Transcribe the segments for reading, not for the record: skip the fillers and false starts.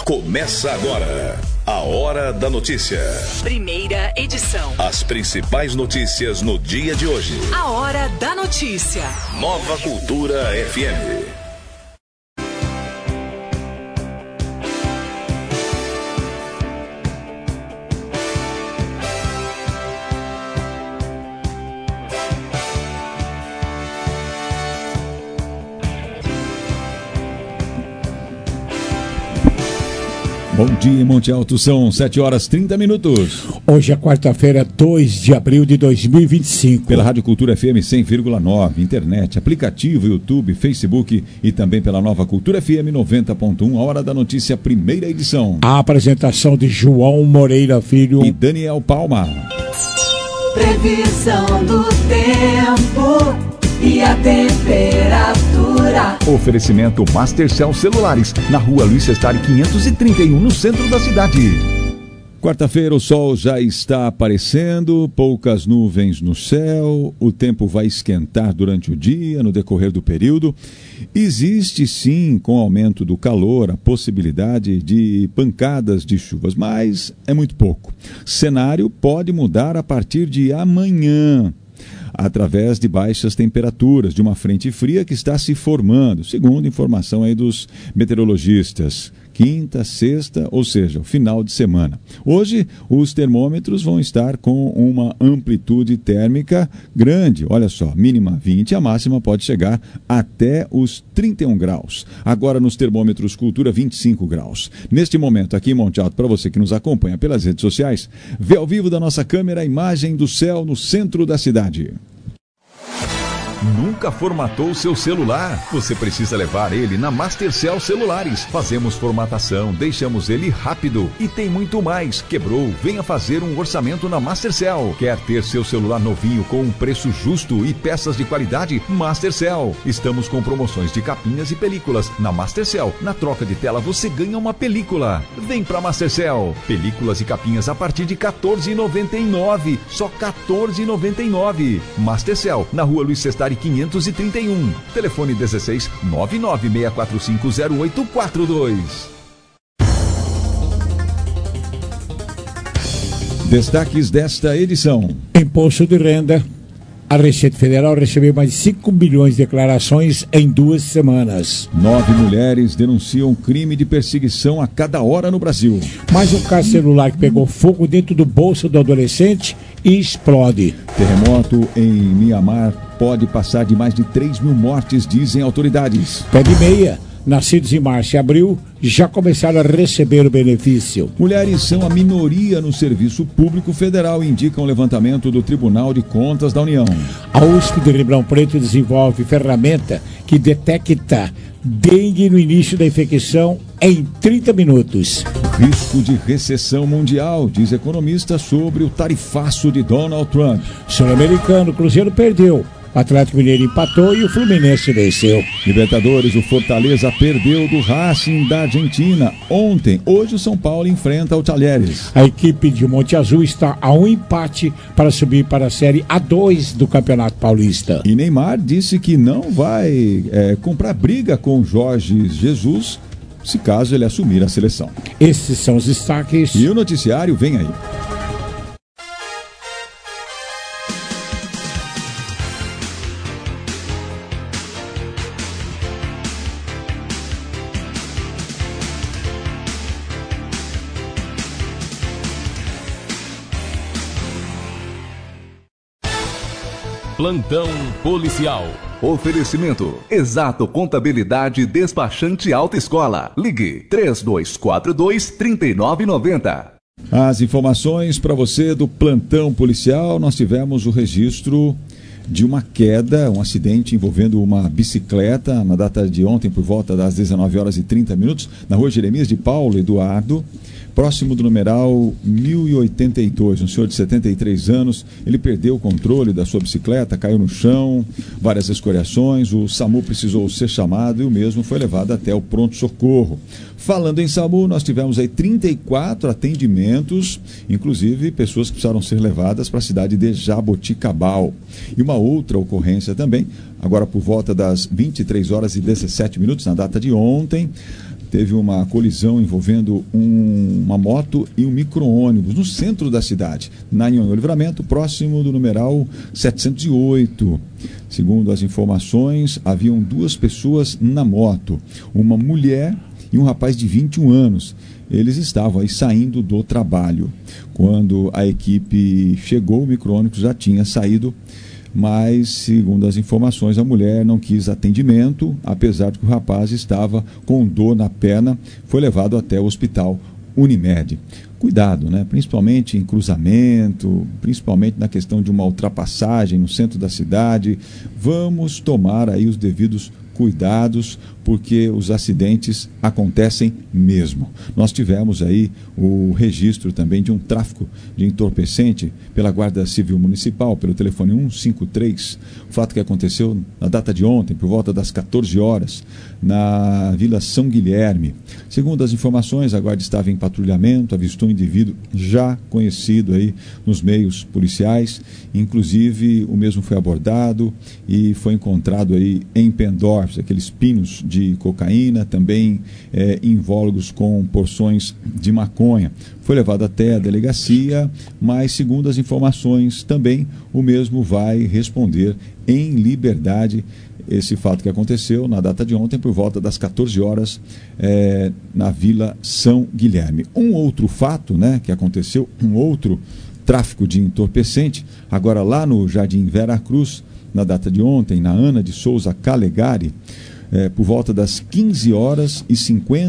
Começa agora a Hora da Notícia. Primeira edição. As principais notícias no dia de hoje. A Hora da Notícia. Nova Cultura FM. Bom dia, Monte Alto, são 7h30. Hoje é quarta-feira, 2 de abril de 2025. Pela Rádio Cultura FM 100,9, internet, aplicativo, YouTube, Facebook e também pela Nova Cultura FM 90.1, a Hora da Notícia, primeira edição. A apresentação de João Moreira Filho e Daniel Palma. Previsão do tempo e a temperatura. Oferecimento Mastercell Celulares, na rua Luiz Sestari 531, no centro da cidade. Quarta-feira o sol já está aparecendo, poucas nuvens no céu, o tempo vai esquentar durante o dia, no decorrer do período. Existe sim, com o aumento do calor, a possibilidade de pancadas de chuvas, mas é muito pouco. Cenário pode mudar a partir de amanhã, através de baixas temperaturas, de uma frente fria que está se formando, segundo informação aí dos meteorologistas. Quinta, sexta, ou seja, o final de semana. Hoje, os termômetros vão estar com uma amplitude térmica grande. Olha só, mínima 20, a máxima pode chegar até os 31 graus. Agora, nos termômetros Cultura, 25 graus. Neste momento, aqui em Monte Alto, para você que nos acompanha pelas redes sociais, vê ao vivo da nossa câmera a imagem do céu no centro da cidade. Nunca formatou seu celular? Você precisa levar ele na Mastercell Celulares. Fazemos formatação, deixamos ele rápido e tem muito mais. Quebrou? Venha fazer um orçamento na Mastercell. Quer ter seu celular novinho com um preço justo e peças de qualidade? Mastercell. Estamos com promoções de capinhas e películas. Na Mastercell, na troca de tela você ganha uma película. Vem pra Mastercell. Películas e capinhas a partir de R$ 14,99. Só R$ 14,99. Mastercell, na rua Luiz Sestari 531. Telefone 16 996450842. Destaques desta edição. Imposto de renda. A Receita Federal recebeu mais de 5 milhões de declarações em 2 semanas. 9 mulheres denunciam crime de perseguição a cada hora no Brasil. Mais um caso celular que pegou fogo dentro do bolso do adolescente e explode. Terremoto em Mianmar pode passar de mais de 3 mil mortes, dizem autoridades. Pé de meia. Nascidos em março e abril, já começaram a receber o benefício. Mulheres são a minoria no serviço público federal, indica um levantamento do Tribunal de Contas da União. A USP de Ribeirão Preto desenvolve ferramenta que detecta dengue no início da infecção em 30 minutos. Risco de recessão mundial, diz economista sobre o tarifaço de Donald Trump. Sul-Americano, Cruzeiro perdeu. O Atlético Mineiro empatou e o Fluminense venceu. Libertadores, o Fortaleza perdeu do Racing da Argentina ontem. Hoje o São Paulo enfrenta o Talheres. A equipe de Monte Azul está a um empate para subir para a Série A2 do Campeonato Paulista. E Neymar disse que não vai comprar briga com Jorge Jesus, se caso ele assumir a seleção. Esses são os destaques. E o noticiário vem aí. Plantão policial. Oferecimento. Exato Contabilidade Despachante Autoescola. Ligue 3242-3990. As informações para você do plantão policial. Nós tivemos o registro de uma queda, um acidente envolvendo uma bicicleta na data de ontem por volta das 19h30, na rua Jeremias de Paulo Eduardo, próximo do numeral 1082, um senhor de 73 anos, ele perdeu o controle da sua bicicleta, caiu no chão, várias escoriações, o SAMU precisou ser chamado e o mesmo foi levado até o pronto-socorro. Falando em SAMU, nós tivemos aí 34 atendimentos, inclusive pessoas que precisaram ser levadas para a cidade de Jaboticabal. E uma outra ocorrência também, agora por volta das 23h17, na data de ontem, teve uma colisão envolvendo uma moto e um micro-ônibus no centro da cidade, na Nhonhô Livramento, próximo do numeral 708. Segundo as informações, haviam 2 pessoas na moto, uma mulher e um rapaz de 21 anos. Eles estavam aí saindo do trabalho. Quando a equipe chegou, o micro-ônibus já tinha saído, mas, segundo as informações, a mulher não quis atendimento, apesar de que o rapaz estava com dor na perna, foi levado até o hospital Unimed. Cuidado, né? Principalmente em cruzamento, principalmente na questão de uma ultrapassagem no centro da cidade. Vamos tomar aí os devidos cuidados, porque os acidentes acontecem mesmo. Nós tivemos aí o registro também de um tráfico de entorpecente pela Guarda Civil Municipal, pelo telefone 153, o fato que aconteceu na data de ontem, por volta das 14 horas, na Vila São Guilherme. Segundo as informações, a Guarda estava em patrulhamento, avistou um indivíduo já conhecido aí nos meios policiais, inclusive o mesmo foi abordado e foi encontrado aí em pendor, aqueles pinos de cocaína, também invólucros com porções de maconha. Foi levado até a delegacia, mas, segundo as informações, também o mesmo vai responder em liberdade. Esse fato que aconteceu na data de ontem, por volta das 14 horas, na Vila São Guilherme. Um outro fato, né, que aconteceu, um outro tráfico de entorpecente, agora lá no Jardim Vera Cruz, na data de ontem, na Ana de Souza Calegari, por volta das 15 horas e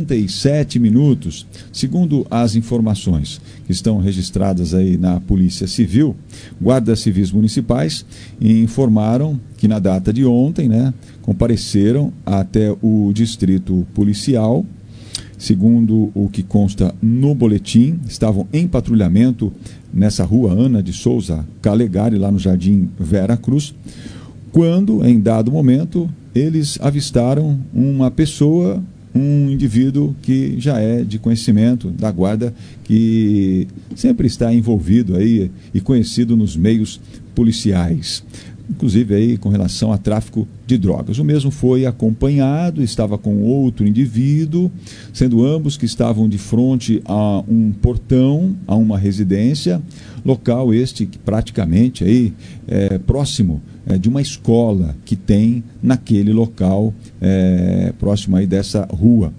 57 minutos. Segundo as informações que estão registradas aí na Polícia Civil, guardas civis municipais informaram que na data de ontem, né, compareceram até o distrito policial. Segundo o que consta no boletim, estavam em patrulhamento nessa rua Ana de Souza Calegari, lá no Jardim Vera Cruz, quando, em dado momento, eles avistaram uma pessoa, um indivíduo que já é de conhecimento da guarda, que sempre está envolvido aí e conhecido nos meios policiais, inclusive aí com relação a tráfico de drogas. O mesmo foi acompanhado, estava com outro indivíduo, sendo ambos que estavam de frente a um portão, a uma residência, local este que praticamente aí próximo de uma escola que tem naquele local, próximo aí dessa rua.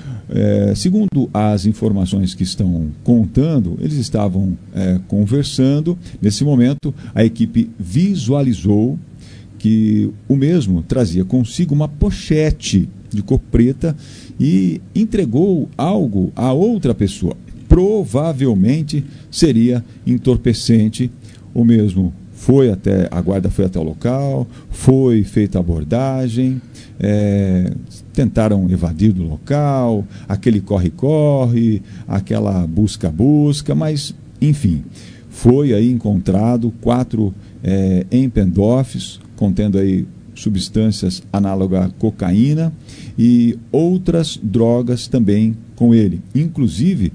Segundo as informações que estão contando, eles estavam conversando. Nesse momento, a equipe visualizou que o mesmo trazia consigo uma pochete de cor preta e entregou algo a outra pessoa. Provavelmente seria entorpecente. O mesmo a guarda foi até o local, foi feita a abordagem, tentaram evadir do local, aquele corre-corre, aquela busca-busca, mas, enfim, foi aí encontrado 4 empendorfs, contendo aí substâncias análogas à cocaína e outras drogas também com ele, inclusive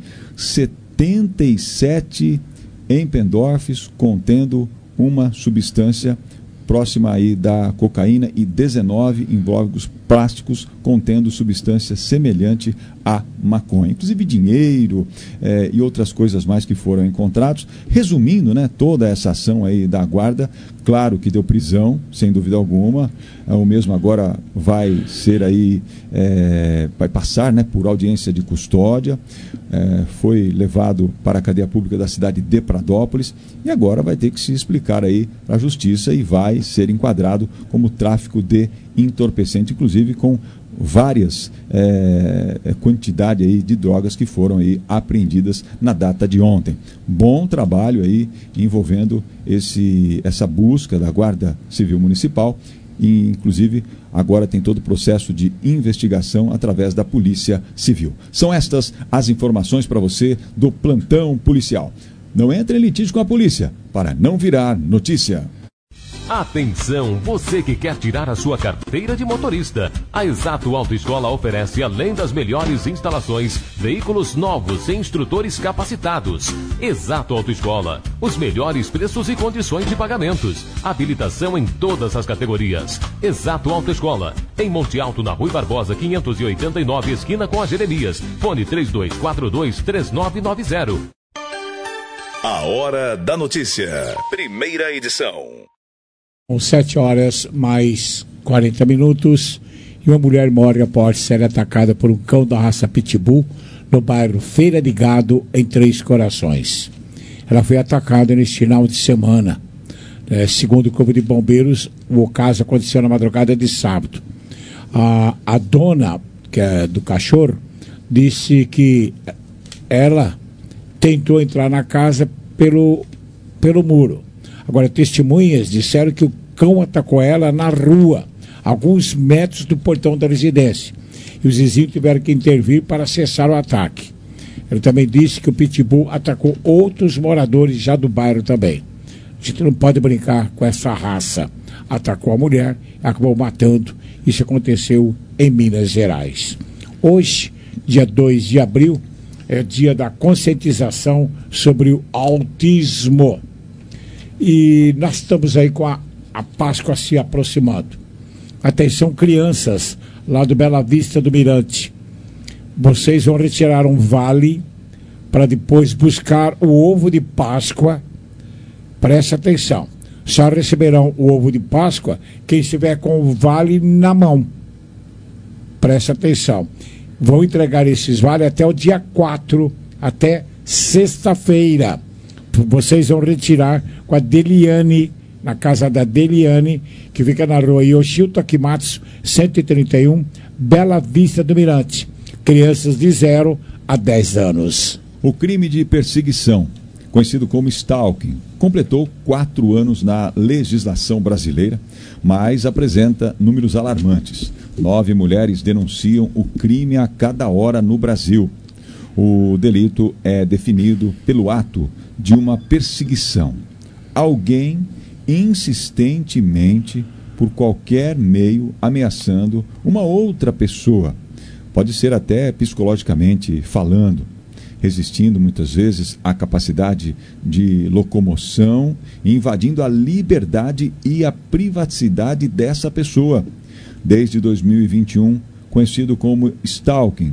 77 empendorfs contendo uma substância próxima aí da cocaína e 19 invólucros plásticos contendo substância semelhante à maconha, inclusive dinheiro e outras coisas mais que foram encontrados. Resumindo, né, toda essa ação aí da guarda, claro que deu prisão, sem dúvida alguma. O mesmo agora vai ser aí, vai passar, né, por audiência de custódia, foi levado para a cadeia pública da cidade de Pradópolis e agora vai ter que se explicar aí para a justiça e vai ser enquadrado como tráfico de entorpecente, inclusive com várias quantidade aí de drogas que foram aí apreendidas na data de ontem. Bom trabalho aí envolvendo essa busca da Guarda Civil Municipal e, inclusive, agora tem todo o processo de investigação através da Polícia Civil. São estas as informações para você do Plantão Policial. Não entre em litígio com a polícia para não virar notícia. Atenção, você que quer tirar a sua carteira de motorista. A Exato Autoescola oferece, além das melhores instalações, veículos novos e instrutores capacitados. Exato Autoescola, os melhores preços e condições de pagamentos. Habilitação em todas as categorias. Exato Autoescola, em Monte Alto, na Rui Barbosa, 589, esquina com a Jeremias. Fone 3242-3990. A Hora da Notícia. Primeira edição. Com 7h mais 40 e uma mulher morre após ser atacada por um cão da raça Pitbull no bairro Feira de Gado, em Três Corações. Ela foi atacada neste final de semana. Segundo o Corpo de Bombeiros, o caso aconteceu na madrugada de sábado. A dona do cachorro disse que ela tentou entrar na casa pelo muro. Agora, testemunhas disseram que o cão atacou ela na rua, alguns metros do portão da residência. E os vizinhos tiveram que intervir para cessar o ataque. Ele também disse que o Pitbull atacou outros moradores já do bairro também. A gente não pode brincar com essa raça. Atacou a mulher e acabou matando. Isso aconteceu em Minas Gerais. Hoje, dia 2 de abril, é dia da conscientização sobre o autismo. E nós estamos aí com a Páscoa se aproximando. Atenção, crianças lá do Bela Vista do Mirante. Vocês vão retirar um vale para depois buscar o ovo de Páscoa. Preste atenção. Só receberão o ovo de Páscoa quem estiver com o vale na mão. Preste atenção. Vão entregar esses vales até o dia 4, até sexta-feira. Vocês vão retirar com a Deliane, na casa da Deliane, que fica na rua Yoshio Takimatsu, 131, Bela Vista do Mirante. Crianças de 0 a 10 anos. O crime de perseguição, conhecido como stalking, completou 4 anos na legislação brasileira, mas apresenta números alarmantes. 9 mulheres denunciam o crime a cada hora no Brasil. O delito é definido pelo ato de uma perseguição. Alguém insistentemente, por qualquer meio, ameaçando uma outra pessoa. Pode ser até psicologicamente falando, resistindo muitas vezes à capacidade de locomoção, invadindo a liberdade e a privacidade dessa pessoa. Desde 2021, conhecido como stalking,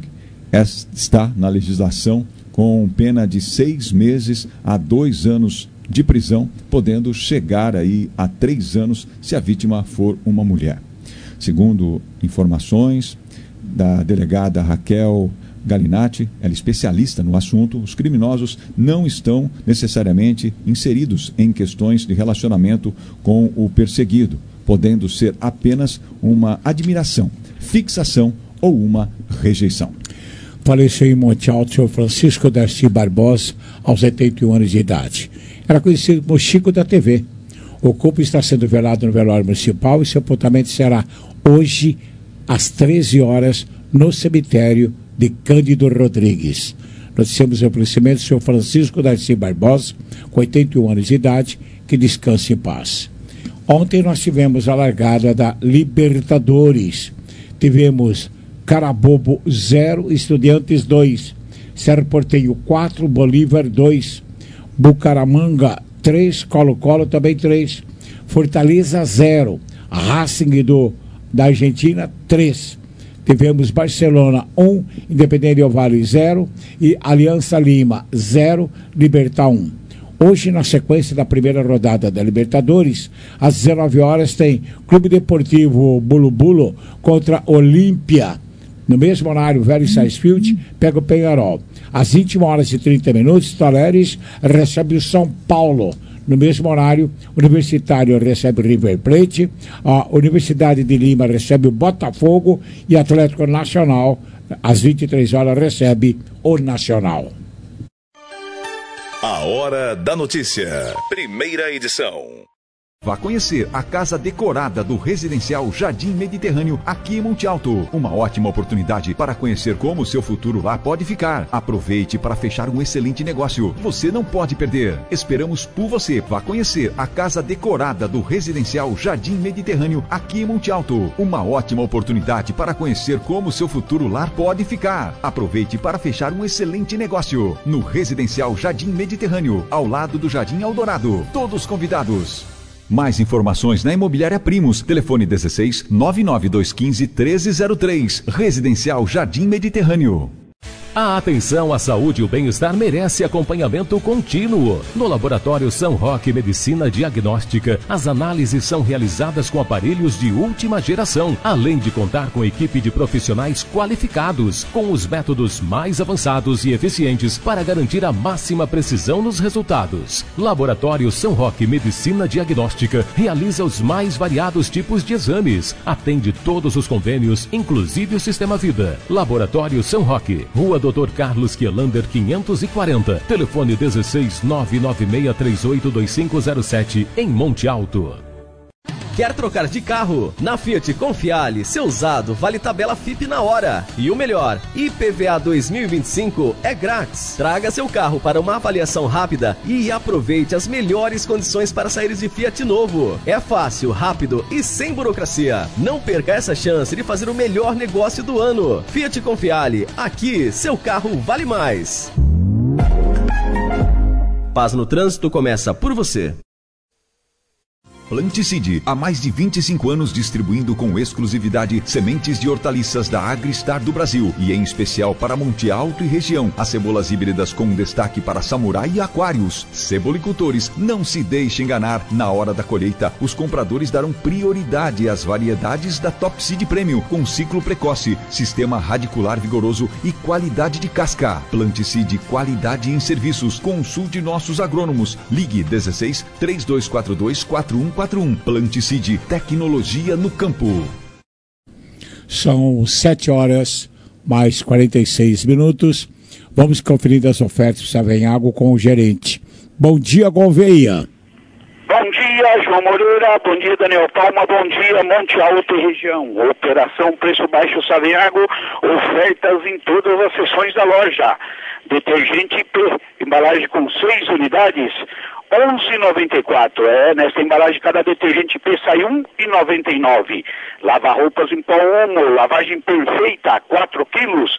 está na legislação com pena de 6 meses a 2 anos de prisão, podendo chegar aí a 3 anos se a vítima for uma mulher. Segundo informações da delegada Raquel Galinatti, ela é especialista no assunto, os criminosos não estão necessariamente inseridos em questões de relacionamento com o perseguido, podendo ser apenas uma admiração, fixação ou uma rejeição. Faleceu em Monte Alto o senhor Francisco Darcy Barbosa, aos 81 anos de idade. Era conhecido como Chico da TV. O corpo está sendo velado no velório municipal e seu sepultamento será hoje, às 13 horas, no cemitério de Cândido Rodrigues. Noticiamos o falecimento do senhor Francisco Darcy Barbosa, com 81 anos de idade, que descanse em paz. Ontem nós tivemos a largada da Libertadores. Tivemos Carabobo 0, Estudiantes 2, Cerro Porteño 4, Bolívar 2, Bucaramanga 3, Colo-Colo também 3, Fortaleza 0, Racing da Argentina 3. Tivemos Barcelona 1, Independente Del Valle 0 e Aliança Lima 0, Libertad 1. Hoje, na sequência da primeira rodada da Libertadores, às 19 horas tem Clube Deportivo Bulu-Bulu contra Olímpia. No mesmo horário, Vélez Sarsfield pega o Peñarol. Às 21h30, Talleres recebe o São Paulo. No mesmo horário, Universitário recebe o River Plate, a Universidade de Lima recebe o Botafogo e Atlético Nacional, às 23 horas, recebe o Nacional. A Hora da Notícia. Primeira edição. Vá conhecer a casa decorada do Residencial Jardim Mediterrâneo aqui em Monte Alto. Uma ótima oportunidade para conhecer como o seu futuro lá pode ficar. Aproveite para fechar um excelente negócio. Você não pode perder. Esperamos por você. Vá conhecer a casa decorada do Residencial Jardim Mediterrâneo aqui em Monte Alto. Uma ótima oportunidade para conhecer como o seu futuro lar pode ficar. Aproveite para fechar um excelente negócio. No Residencial Jardim Mediterrâneo, ao lado do Jardim Eldorado. Todos convidados. Mais informações na Imobiliária Primos. Telefone 16 99215 1303. Residencial Jardim Mediterrâneo. A atenção à saúde e o bem-estar merece acompanhamento contínuo. No Laboratório São Roque Medicina Diagnóstica, as análises são realizadas com aparelhos de última geração, além de contar com equipe de profissionais qualificados, com os métodos mais avançados e eficientes para garantir a máxima precisão nos resultados. Laboratório São Roque Medicina Diagnóstica realiza os mais variados tipos de exames, atende todos os convênios, inclusive o Sistema Vida. Laboratório São Roque, Rua Dr. Carlos Kielander 540, telefone 16 996382507, em Monte Alto. Quer trocar de carro? Na Fiat Confiale, seu usado vale tabela FIP na hora. E o melhor, IPVA 2025 é grátis. Traga seu carro para uma avaliação rápida e aproveite as melhores condições para sair de Fiat novo. É fácil, rápido e sem burocracia. Não perca essa chance de fazer o melhor negócio do ano. Fiat Confiale, aqui seu carro vale mais. Paz no trânsito começa por você. Planticide, há mais de 25 anos distribuindo com exclusividade sementes de hortaliças da Agristar do Brasil e em especial para Monte Alto e região. As cebolas híbridas com destaque para Samurai e Aquários. Cebolicultores, não se deixe enganar. Na hora da colheita, os compradores darão prioridade às variedades da Top Seed Premium com ciclo precoce, sistema radicular vigoroso e qualidade de casca. Planticide, qualidade em serviços. Consulte nossos agrônomos. Ligue 16 3242 4141. Planticide, tecnologia no campo. São 7 horas mais 46 minutos. Vamos conferir as ofertas do Savenhago com o gerente. Bom dia, Gouveia. Bom dia, João Moreira. Bom dia, Daniel Palma. Bom dia, Monte Alto e região. Operação Preço Baixo Savenhago. Ofertas em todas as seções da loja. Detergente P, embalagem com 6 unidades, R$11,94. Nesta embalagem cada detergente P sai R$1,99. Lava-roupas em pó Omo, lavagem perfeita, 4 quilos,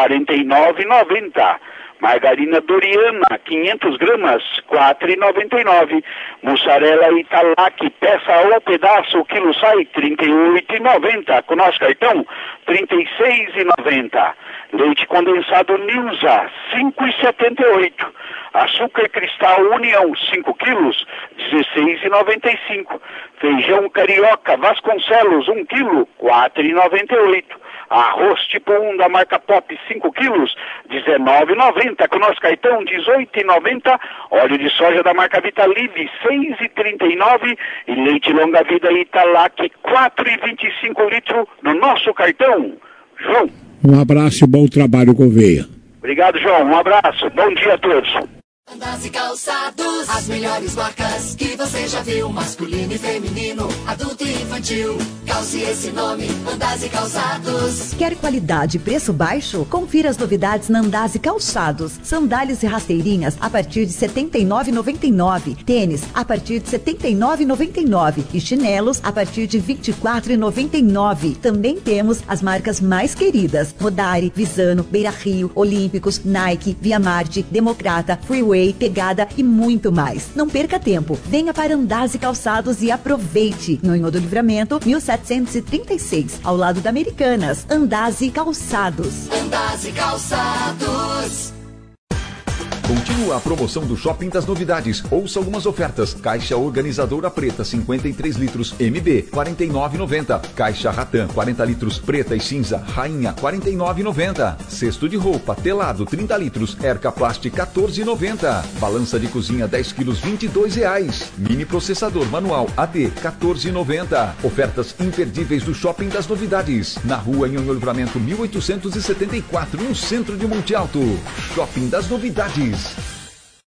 R$49,90. Margarina Doriana, 500 gramas, R$4,99. Mussarela Italac, peça ao pedaço, o quilo sai R$38,90. Com nosso cartão, R$36,90. Leite condensado Nilza, R$5,78. Açúcar cristal União, 5 quilos, R$16,95. Feijão carioca Vasconcelos, 1 quilo, R$4,98. Arroz tipo 1 da marca Pop, 5 quilos, R$19,90. Com nosso cartão, R$18,90. Óleo de soja da marca Vitalive, R$6,39. E leite longa vida Italac, R$4,25 litro no nosso cartão. João. Um abraço e bom trabalho, Gouveia. Obrigado, João. Um abraço. Bom dia a todos. Andas e calçados, as melhores marcas que você já viu, masculino e feminino, adulto e infantil. Calce esse nome, Andas e Calçados. Quer qualidade e preço baixo? Confira as novidades na Andas e Calçados. Sandálias e rasteirinhas a partir de R$ 79,99. Tênis a partir de R$ 79,99. E chinelos a partir de R$ 24,99. Também temos as marcas mais queridas: Rodari, Visano, Beira Rio, Olímpicos, Nike, Via Marte, Democrata, Freeway, Pegada e muito mais. Não perca tempo. Venha para Andas e Calçados e aproveite. No Inho do Livramento, 1736, ao lado da Americanas. Andas e Calçados. Andas e Calçados. Continua a promoção do Shopping das Novidades. Ouça algumas ofertas. Caixa organizadora preta, 53 litros, MB, R$ 49,90. Caixa Ratan, 40 litros, preta e cinza, Rainha, R$ 49,90. Cesto de roupa, telado, 30 litros, Erca Plast, R$ 14,90. Balança de cozinha, 10 quilos, R$ 22,00. Mini processador manual, AD, R$ 14,90. Ofertas imperdíveis do Shopping das Novidades. Na rua Inho Livramento, 1874, no centro de Monte Alto. Shopping das Novidades.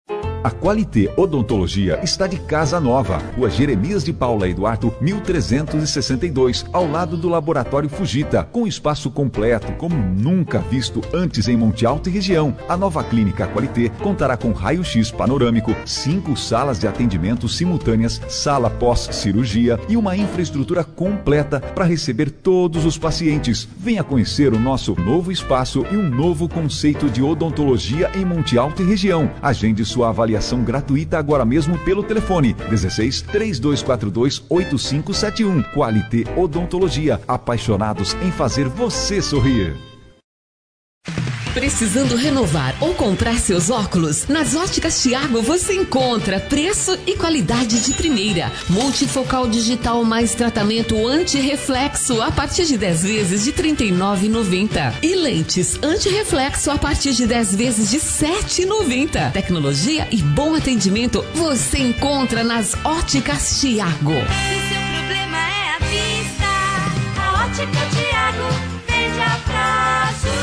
A Qualité Odontologia está de casa nova. Rua Jeremias de Paula Eduardo, 1362, ao lado do Laboratório Fujita, com espaço completo, como nunca visto antes em Monte Alto e região. A nova clínica Qualité contará com raio-x panorâmico, 5 salas de atendimento simultâneas, sala pós-cirurgia e uma infraestrutura completa para receber todos os pacientes. Venha conhecer o nosso novo espaço e um novo conceito de odontologia em Monte Alto e região. Agende sua avaliação gratuita agora mesmo pelo telefone 16 3242 8571. Qualité Odontologia, apaixonados em fazer você sorrir. Precisando renovar ou comprar seus óculos? Nas Óticas Thiago você encontra preço e qualidade de primeira. Multifocal digital mais tratamento anti-reflexo a partir de 10 vezes de R$ 39,90. E lentes anti-reflexo a partir de 10 vezes de R$ 7,90. Tecnologia e bom atendimento você encontra nas Óticas Thiago. Se seu problema é a vista, a Ótica Thiago vende a prazo.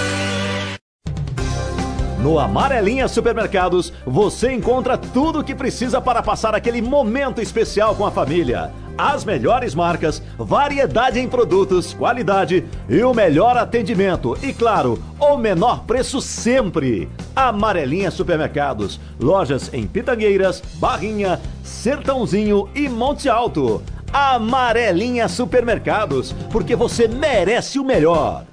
No Amarelinha Supermercados, você encontra tudo o que precisa para passar aquele momento especial com a família. As melhores marcas, variedade em produtos, qualidade e o melhor atendimento. E claro, o menor preço sempre. Amarelinha Supermercados, lojas em Pitangueiras, Barrinha, Sertãozinho e Monte Alto. Amarelinha Supermercados, porque você merece o melhor.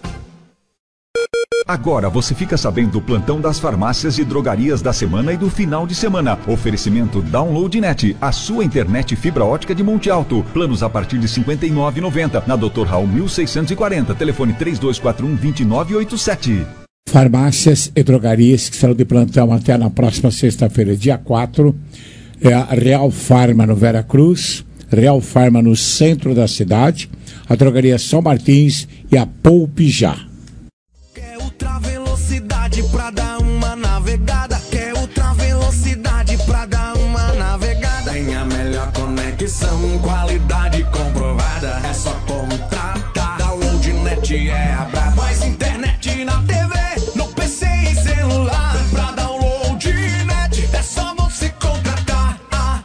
Agora você fica sabendo do plantão das farmácias e drogarias da semana e do final de semana. Oferecimento DownloadNet, a sua internet fibra ótica de Monte Alto. Planos a partir de R$ 59,90. Na Dr. Raul 1640, telefone 3241-2987. Farmácias e drogarias que estarão de plantão até na próxima sexta-feira, dia 4. É a Real Farma no Vera Cruz, Real Farma no centro da cidade, a drogaria São Martins e a Poupe Já. Pra dar uma navegada, quer ultra velocidade pra dar uma navegada. Tem a melhor conexão, qualidade comprovada. É só contratar. DownloadNet é a braba. Mais internet na TV, no PC e celular. Pra DownloadNet é só você contratar.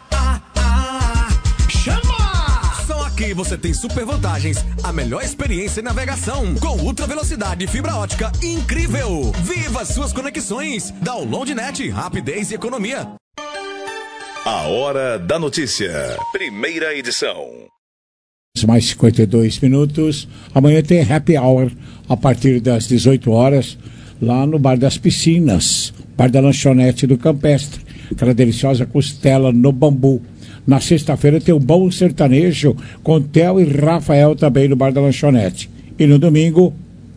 Chama! Só aqui você tem super vantagens, a melhor experiência em navegação, com ultra velocidade e fibra ótica incrível. Viva suas conexões! DownloadNet, rapidez e economia. A Hora da Notícia, primeira edição. Mais 52 minutos. Amanhã tem happy hour a partir das 18 horas lá no Bar das Piscinas, Bar da Lanchonete do Campestre. Aquela deliciosa costela no bambu. Na sexta-feira tem um bom sertanejo com Theo e Rafael também no Bar da Lanchonete. E no domingo,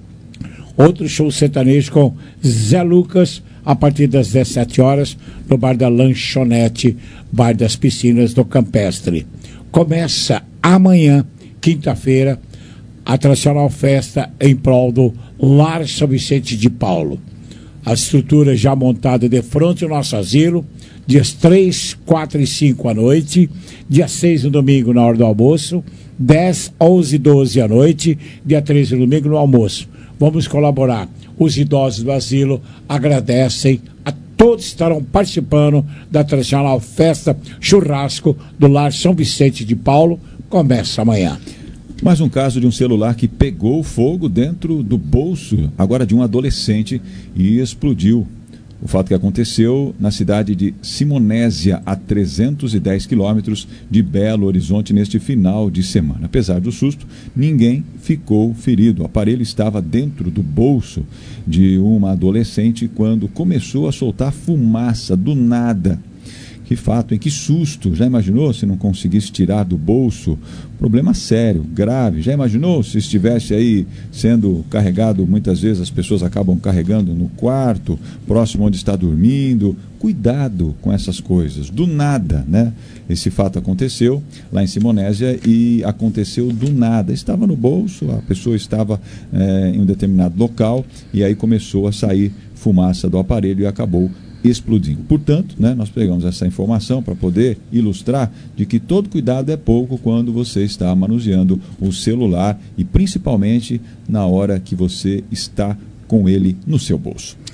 outro show sertanejo com Zé Lucas a partir das 17 horas no Bar da Lanchonete, Bar das Piscinas do Campestre. Começa amanhã, quinta-feira, a tradicional festa em prol do Lar São Vicente de Paulo. A estrutura já montada de frente ao nosso asilo, dias 3, 4 e 5 à noite, dia 6 no domingo na hora do almoço, 10, 11 e 12 à noite, dia 13 no domingo no almoço. Vamos colaborar. Os idosos do asilo agradecem a todos que estarão participando da tradicional festa churrasco do Lar São Vicente de Paulo. Começa amanhã. Mais um caso de um celular que pegou fogo dentro do bolso, agora de um adolescente, e explodiu. O fato que aconteceu na cidade de Simonésia, a 310 quilômetros de Belo Horizonte, neste final de semana. Apesar do susto, ninguém ficou ferido. O aparelho estava dentro do bolso de uma adolescente quando começou a soltar fumaça do nada. Que fato, hein? Que susto! Já imaginou se não conseguisse tirar do bolso? Problema sério, grave. Já imaginou se estivesse aí sendo carregado? Muitas vezes as pessoas acabam carregando no quarto, próximo onde está dormindo. Cuidado com essas coisas. Do nada, né? Esse fato aconteceu lá em Simonésia e aconteceu do nada. Estava no bolso, a pessoa estava em um determinado local e aí começou a sair fumaça do aparelho e acabou explodindo. Portanto, né, nós pegamos essa informação para poder ilustrar de que todo cuidado é pouco quando você está manuseando o celular e principalmente na hora que você está com ele no seu bolso.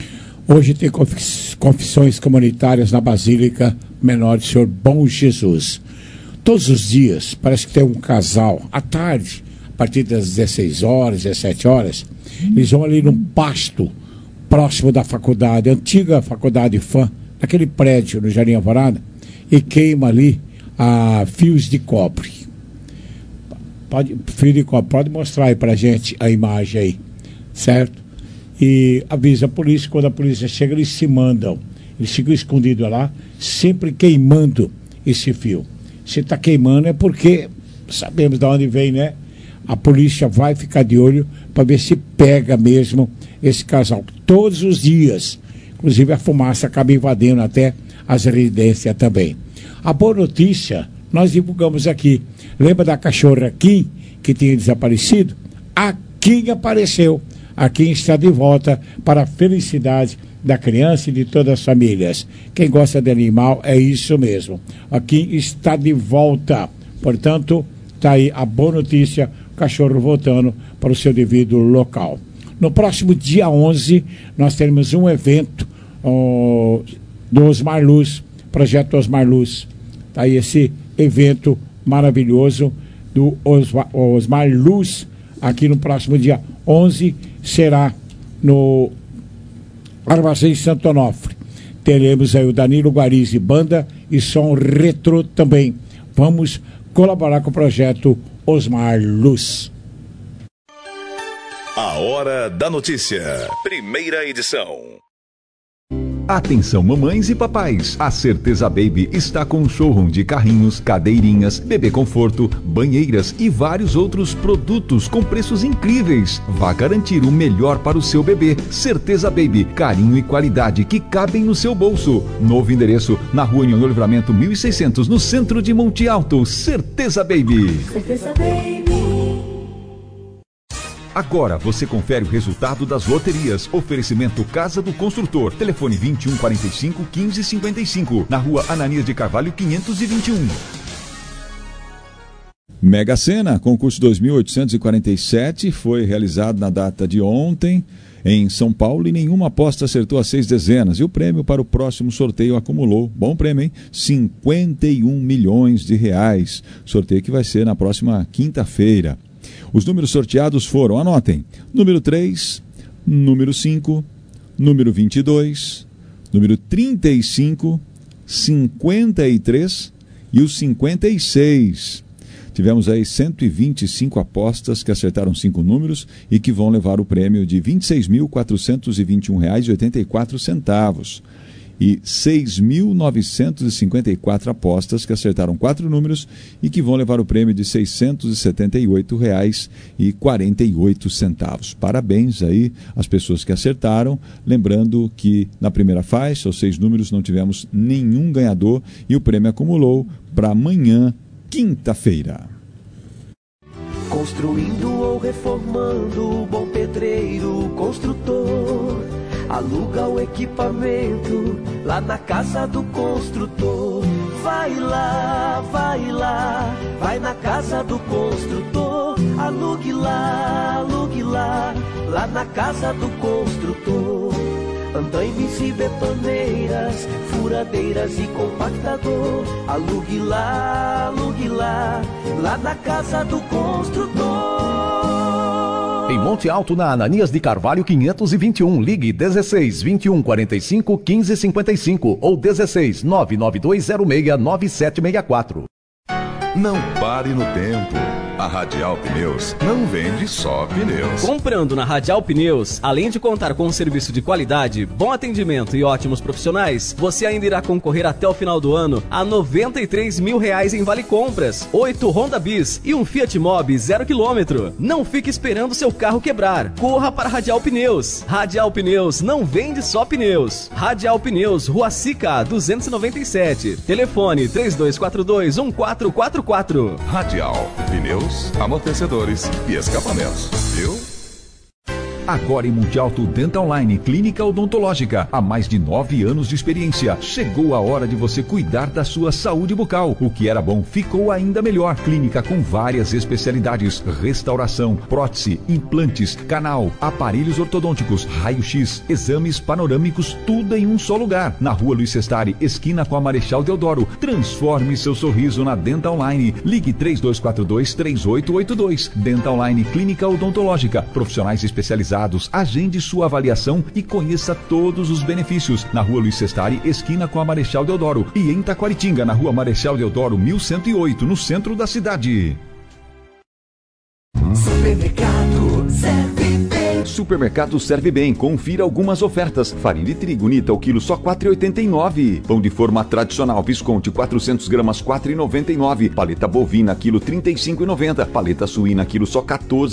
Hoje tem confissões comunitárias na Basílica Menor do Senhor Bom Jesus. Todos os dias, parece que tem um casal, à tarde, a partir das 16 horas, 17 horas, eles vão ali num pasto próximo da faculdade, antiga faculdade FAM, naquele prédio no Jardim Alvorada, e queima ali fios de cobre. Pode mostrar aí pra gente a imagem aí, certo? E avisa a polícia, quando a polícia chega, eles se mandam. Eles ficam escondidos lá, sempre queimando esse fio. Se está queimando é porque sabemos de onde vem, né? A polícia vai ficar de olho para ver se pega mesmo esse casal. Todos os dias. Inclusive a fumaça acaba invadindo até as residências também. A boa notícia, nós divulgamos aqui. Lembra da cachorra Kim, que tinha desaparecido? A Kim apareceu. A Kim está de volta para a felicidade da criança e de todas as famílias. Quem gosta de animal é isso mesmo. A Kim está de volta. Portanto, está aí a boa notícia, o cachorro voltando para o seu devido local. No próximo dia 11, nós teremos um evento do Osmar Luz, Projeto Osmar Luz. Está aí esse evento maravilhoso do Osmar Luz, aqui no próximo dia 11, será no Armazém Santo Onofre. Teremos aí o Danilo Guarizi Banda e som retrô também. Vamos colaborar com o projeto Osmar Luz. A Hora da Notícia. Primeira edição. Atenção mamães e papais, a Certeza Baby está com um showroom de carrinhos, cadeirinhas, bebê conforto, banheiras e vários outros produtos com preços incríveis. Vá garantir o melhor para o seu bebê. Certeza Baby, carinho e qualidade que cabem no seu bolso. Novo endereço na Rua União do Livramento 1600, no centro de Monte Alto. Certeza Baby. Certeza Baby. Agora você confere o resultado das loterias. Oferecimento Casa do Construtor. Telefone 2145 1555. Na Rua Ananias de Carvalho 521. Mega Sena, concurso 2847, foi realizado na data de ontem em São Paulo e nenhuma aposta acertou as 6 dezenas. E o prêmio para o próximo sorteio acumulou, bom prêmio, hein? 51 milhões de reais. Sorteio que vai ser na próxima quinta-feira. Os números sorteados foram, anotem, número 3, número 5, número 22, número 35, 53 e o 56. Tivemos aí 125 apostas que acertaram 5 números e que vão levar o prêmio de R$ 26.421,84. E 6.954 apostas que acertaram 4 números e que vão levar o prêmio de R$ 678,48. Parabéns aí às pessoas que acertaram. Lembrando que na primeira faixa, os 6 números, não tivemos nenhum ganhador e o prêmio acumulou para amanhã, quinta-feira. Construindo ou reformando, bom pedreiro, construtor. Aluga o equipamento lá na Casa do Construtor. Vai lá, vai na Casa do Construtor. Alugue lá, lá na Casa do Construtor. Andaimes e betoneiras, furadeiras e compactador. Alugue lá, lá na Casa do Construtor. Em Monte Alto, na Ananias de Carvalho 521, ligue 16 21 45 15 55 ou 16 99206 9764. Não pare no tempo. A Radial Pneus não vende só pneus. Comprando na Radial Pneus, além de contar com um serviço de qualidade, bom atendimento e ótimos profissionais, você ainda irá concorrer até o final do ano a R$ 93 mil em Vale Compras, 8 Honda Bis e um Fiat Mobi 0 km. Não fique esperando seu carro quebrar. Corra para a Radial Pneus. Radial Pneus não vende só pneus. Radial Pneus, Rua Sica 297. Telefone 3242-1444. Radial Pneus, amortecedores e escapamentos, viu? Agora em Monte Alto Dental Line, clínica odontológica, há mais de 9 anos de experiência. Chegou a hora de você cuidar da sua saúde bucal. O que era bom ficou ainda melhor. Clínica com várias especialidades: restauração, prótese, implantes, canal, aparelhos ortodônticos, raio-x, exames panorâmicos, tudo em um só lugar. Na Rua Luiz Sestari, esquina com a Marechal Deodoro. Transforme seu sorriso na Dental Line. Ligue 3242-3882. Dental Line Clínica Odontológica. Profissionais especializados. Agende sua avaliação e conheça todos os benefícios. Na Rua Luiz Sestari, esquina com a Marechal Deodoro. E em Taquaritinga, na Rua Marechal Deodoro 1108, no centro da cidade. Supermercado Serve Bem. Supermercado Serve Bem. Confira algumas ofertas. Farinha de trigo Nita, o quilo só R$ 4,89. Pão de forma tradicional Visconti, 400 gramas, R$ 4,99. Paleta bovina, quilo R$ 35,90. Paleta suína, quilo só R$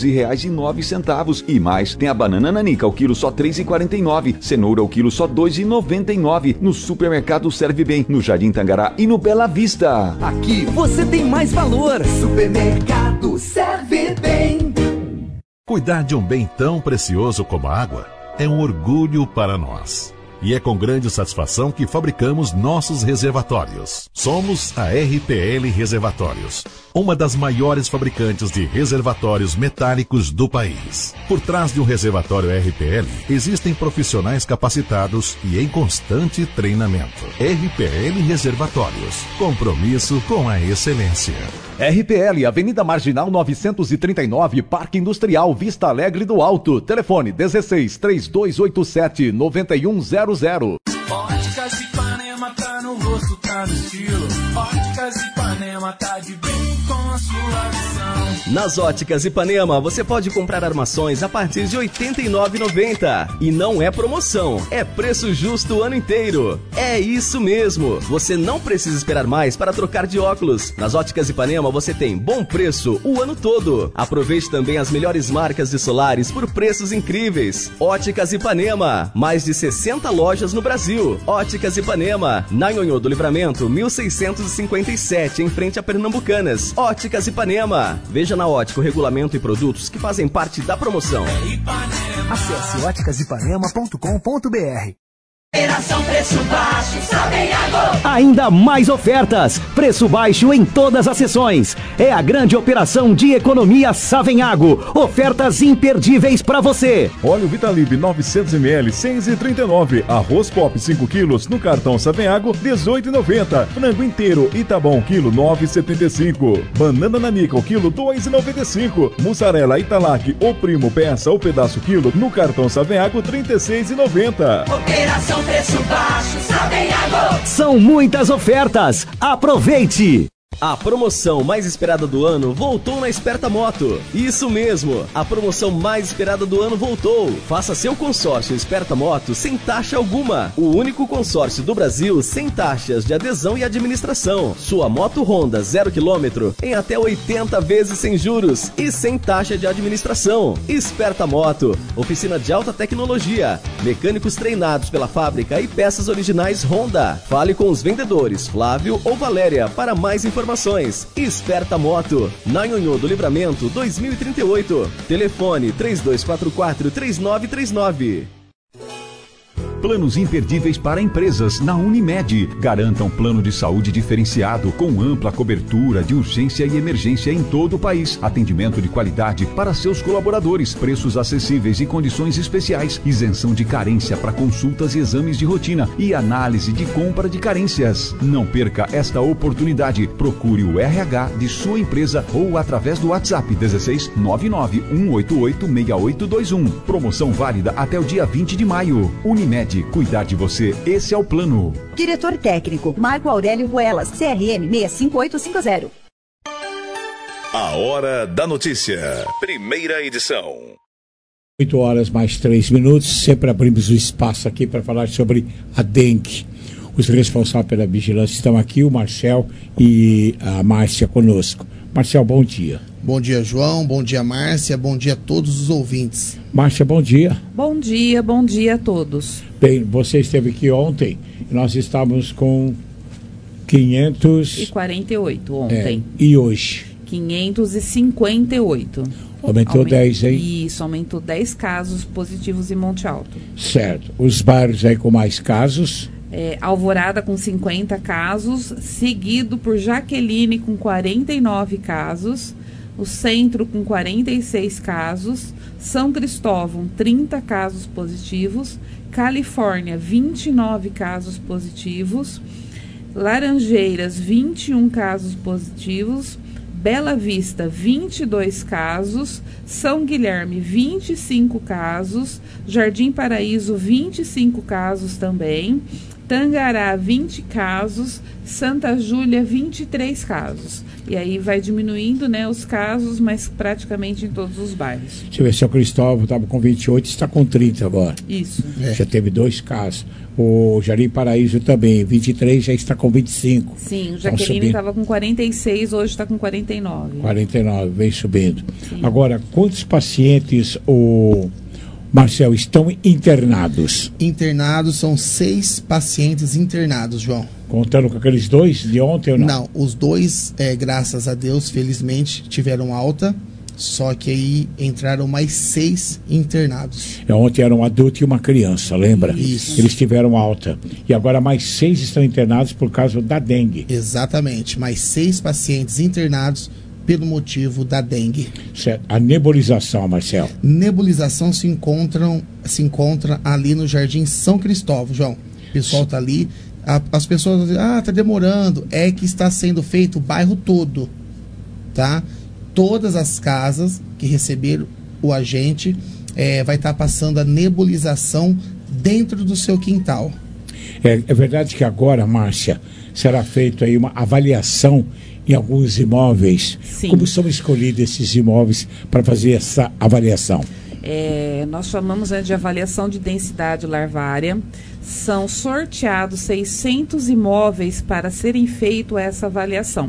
14,09. E mais, tem a banana nanica, o quilo só R$ 3,49. Cenoura, o quilo só R$ 2,99. No Supermercado Serve Bem, no Jardim Tangará e no Bela Vista. Aqui você tem mais valor. Supermercado Serve Bem. Cuidar de um bem tão precioso como a água é um orgulho para nós. E é com grande satisfação que fabricamos nossos reservatórios. Somos a RPL Reservatórios, uma das maiores fabricantes de reservatórios metálicos do país. Por trás de um reservatório RPL, existem profissionais capacitados e em constante treinamento. RPL Reservatórios, compromisso com a excelência. RPL, Avenida Marginal 939, Parque Industrial Vista Alegre do Alto. Telefone 16 3287 9100. Óticas Ipanema tá no rosto, tá no estilo. Óticas Ipanema tá de bem com a sua visão. Nas Óticas Ipanema, você pode comprar armações a partir de R$ 89,90. E não é promoção, é preço justo o ano inteiro. É isso mesmo, você não precisa esperar mais para trocar de óculos. Nas Óticas Ipanema você tem bom preço o ano todo. Aproveite também as melhores marcas de solares por preços incríveis. Óticas Ipanema, mais de 60 lojas no Brasil. Óticas Ipanema, na Nhonhô do Livramento, 1657, em frente a Pernambucanas. Óticas Ipanema. Veja na Ótica o regulamento e produtos que fazem parte da promoção. Acesse óticasipanema.com.br. Operação Preço Baixo, Savenhago. Ainda mais ofertas, preço baixo em todas as sessões. É a grande operação de economia Savenhago. Ofertas imperdíveis para você. Óleo Vitalib 900ml, 6,39. Arroz Pop 5 quilos no cartão Savenhago, 18,90. Frango inteiro Itabom quilo, 9,75. Banana nanica o quilo, 2,95. Mussarela Italac ou Primo peça ou pedaço quilo no cartão Savenhago, 36,90. Operação Preço Baixo, Savenhago. São muitas ofertas. Aproveite! A promoção mais esperada do ano voltou na Esperta Moto. Isso mesmo, a promoção mais esperada do ano voltou. Faça seu consórcio Esperta Moto sem taxa alguma. O único consórcio do Brasil sem taxas de adesão e administração. Sua moto Honda 0 km em até 80 vezes sem juros e sem taxa de administração. Esperta Moto, oficina de alta tecnologia, mecânicos treinados pela fábrica e peças originais Honda. Fale com os vendedores Flávio ou Valéria para mais informações. Esperta Moto, na Nhonhô do Livramento 2038. Telefone 3244-3939. Planos imperdíveis para empresas na Unimed. Garanta um plano de saúde diferenciado com ampla cobertura de urgência e emergência em todo o país. Atendimento de qualidade para seus colaboradores. Preços acessíveis e condições especiais. Isenção de carência para consultas e exames de rotina e análise de compra de carências. Não perca esta oportunidade. Procure o RH de sua empresa ou através do WhatsApp 16 99 188 6821. Promoção válida até o dia 20 de maio. Unimed. Cuidar de você, esse é o plano. Diretor técnico, Marco Aurélio Ruelas, CRM 65850. A Hora da Notícia, primeira edição. 8 horas mais 3 minutos, sempre abrimos o espaço aqui para falar sobre a dengue. Os responsáveis pela vigilância estão aqui, o Marcel e a Márcia conosco. Marcel, bom dia. Bom dia, João. Bom dia, Márcia. Bom dia a todos os ouvintes. Márcia, bom dia. Bom dia a todos. Bem, você esteve aqui ontem, nós estávamos com 548 ontem. E hoje? 558. Aumentou 10, hein? Isso, aumentou 10 casos positivos em Monte Alto. Certo. Os bairros aí com mais casos? Alvorada com 50 casos, seguido por Jaqueline com 49 casos, o Centro com 46 casos, São Cristóvão 30 casos positivos, Califórnia 29 casos positivos, Laranjeiras 21 casos positivos, Bela Vista 22 casos, São Guilherme 25 casos, Jardim Paraíso 25 casos também, Tangará 20 casos, Santa Júlia 23 casos. E aí vai diminuindo, né, os casos, mas praticamente em todos os bairros. Deixa eu ver, São Cristóvão estava com 28, está com 30 agora. Isso. Já teve 2 casos. O Jardim Paraíso também, 23, já está com 25. Sim, o Jaqueline estava com 46, hoje está com 49. 49, vem subindo. Sim. Agora, quantos pacientes, Marcel, estão internados? Internados são 6 pacientes internados, João. Contando com aqueles 2 de ontem ou não? Não, os 2, graças a Deus, felizmente, tiveram alta. Só que aí entraram mais 6 internados. Ontem era um adulto e uma criança, lembra? Isso. Eles tiveram alta. E agora mais 6 estão internados por causa da dengue. Exatamente, mais 6 pacientes internados pelo motivo da dengue. Certo. A nebulização, Marcel? Nebulização se encontra ali no Jardim São Cristóvão, João. O pessoal está ali. As pessoas dizem, tá demorando. É que está sendo feito o bairro todo, tá? Todas as casas que receberam o agente vai estar passando a nebulização dentro do seu quintal. É verdade que agora, Márcia, será feita aí uma avaliação em alguns imóveis. Sim. Como são escolhidos esses imóveis para fazer essa avaliação? Nós chamamos de avaliação de densidade larvária. São sorteados 600 imóveis para serem feita essa avaliação.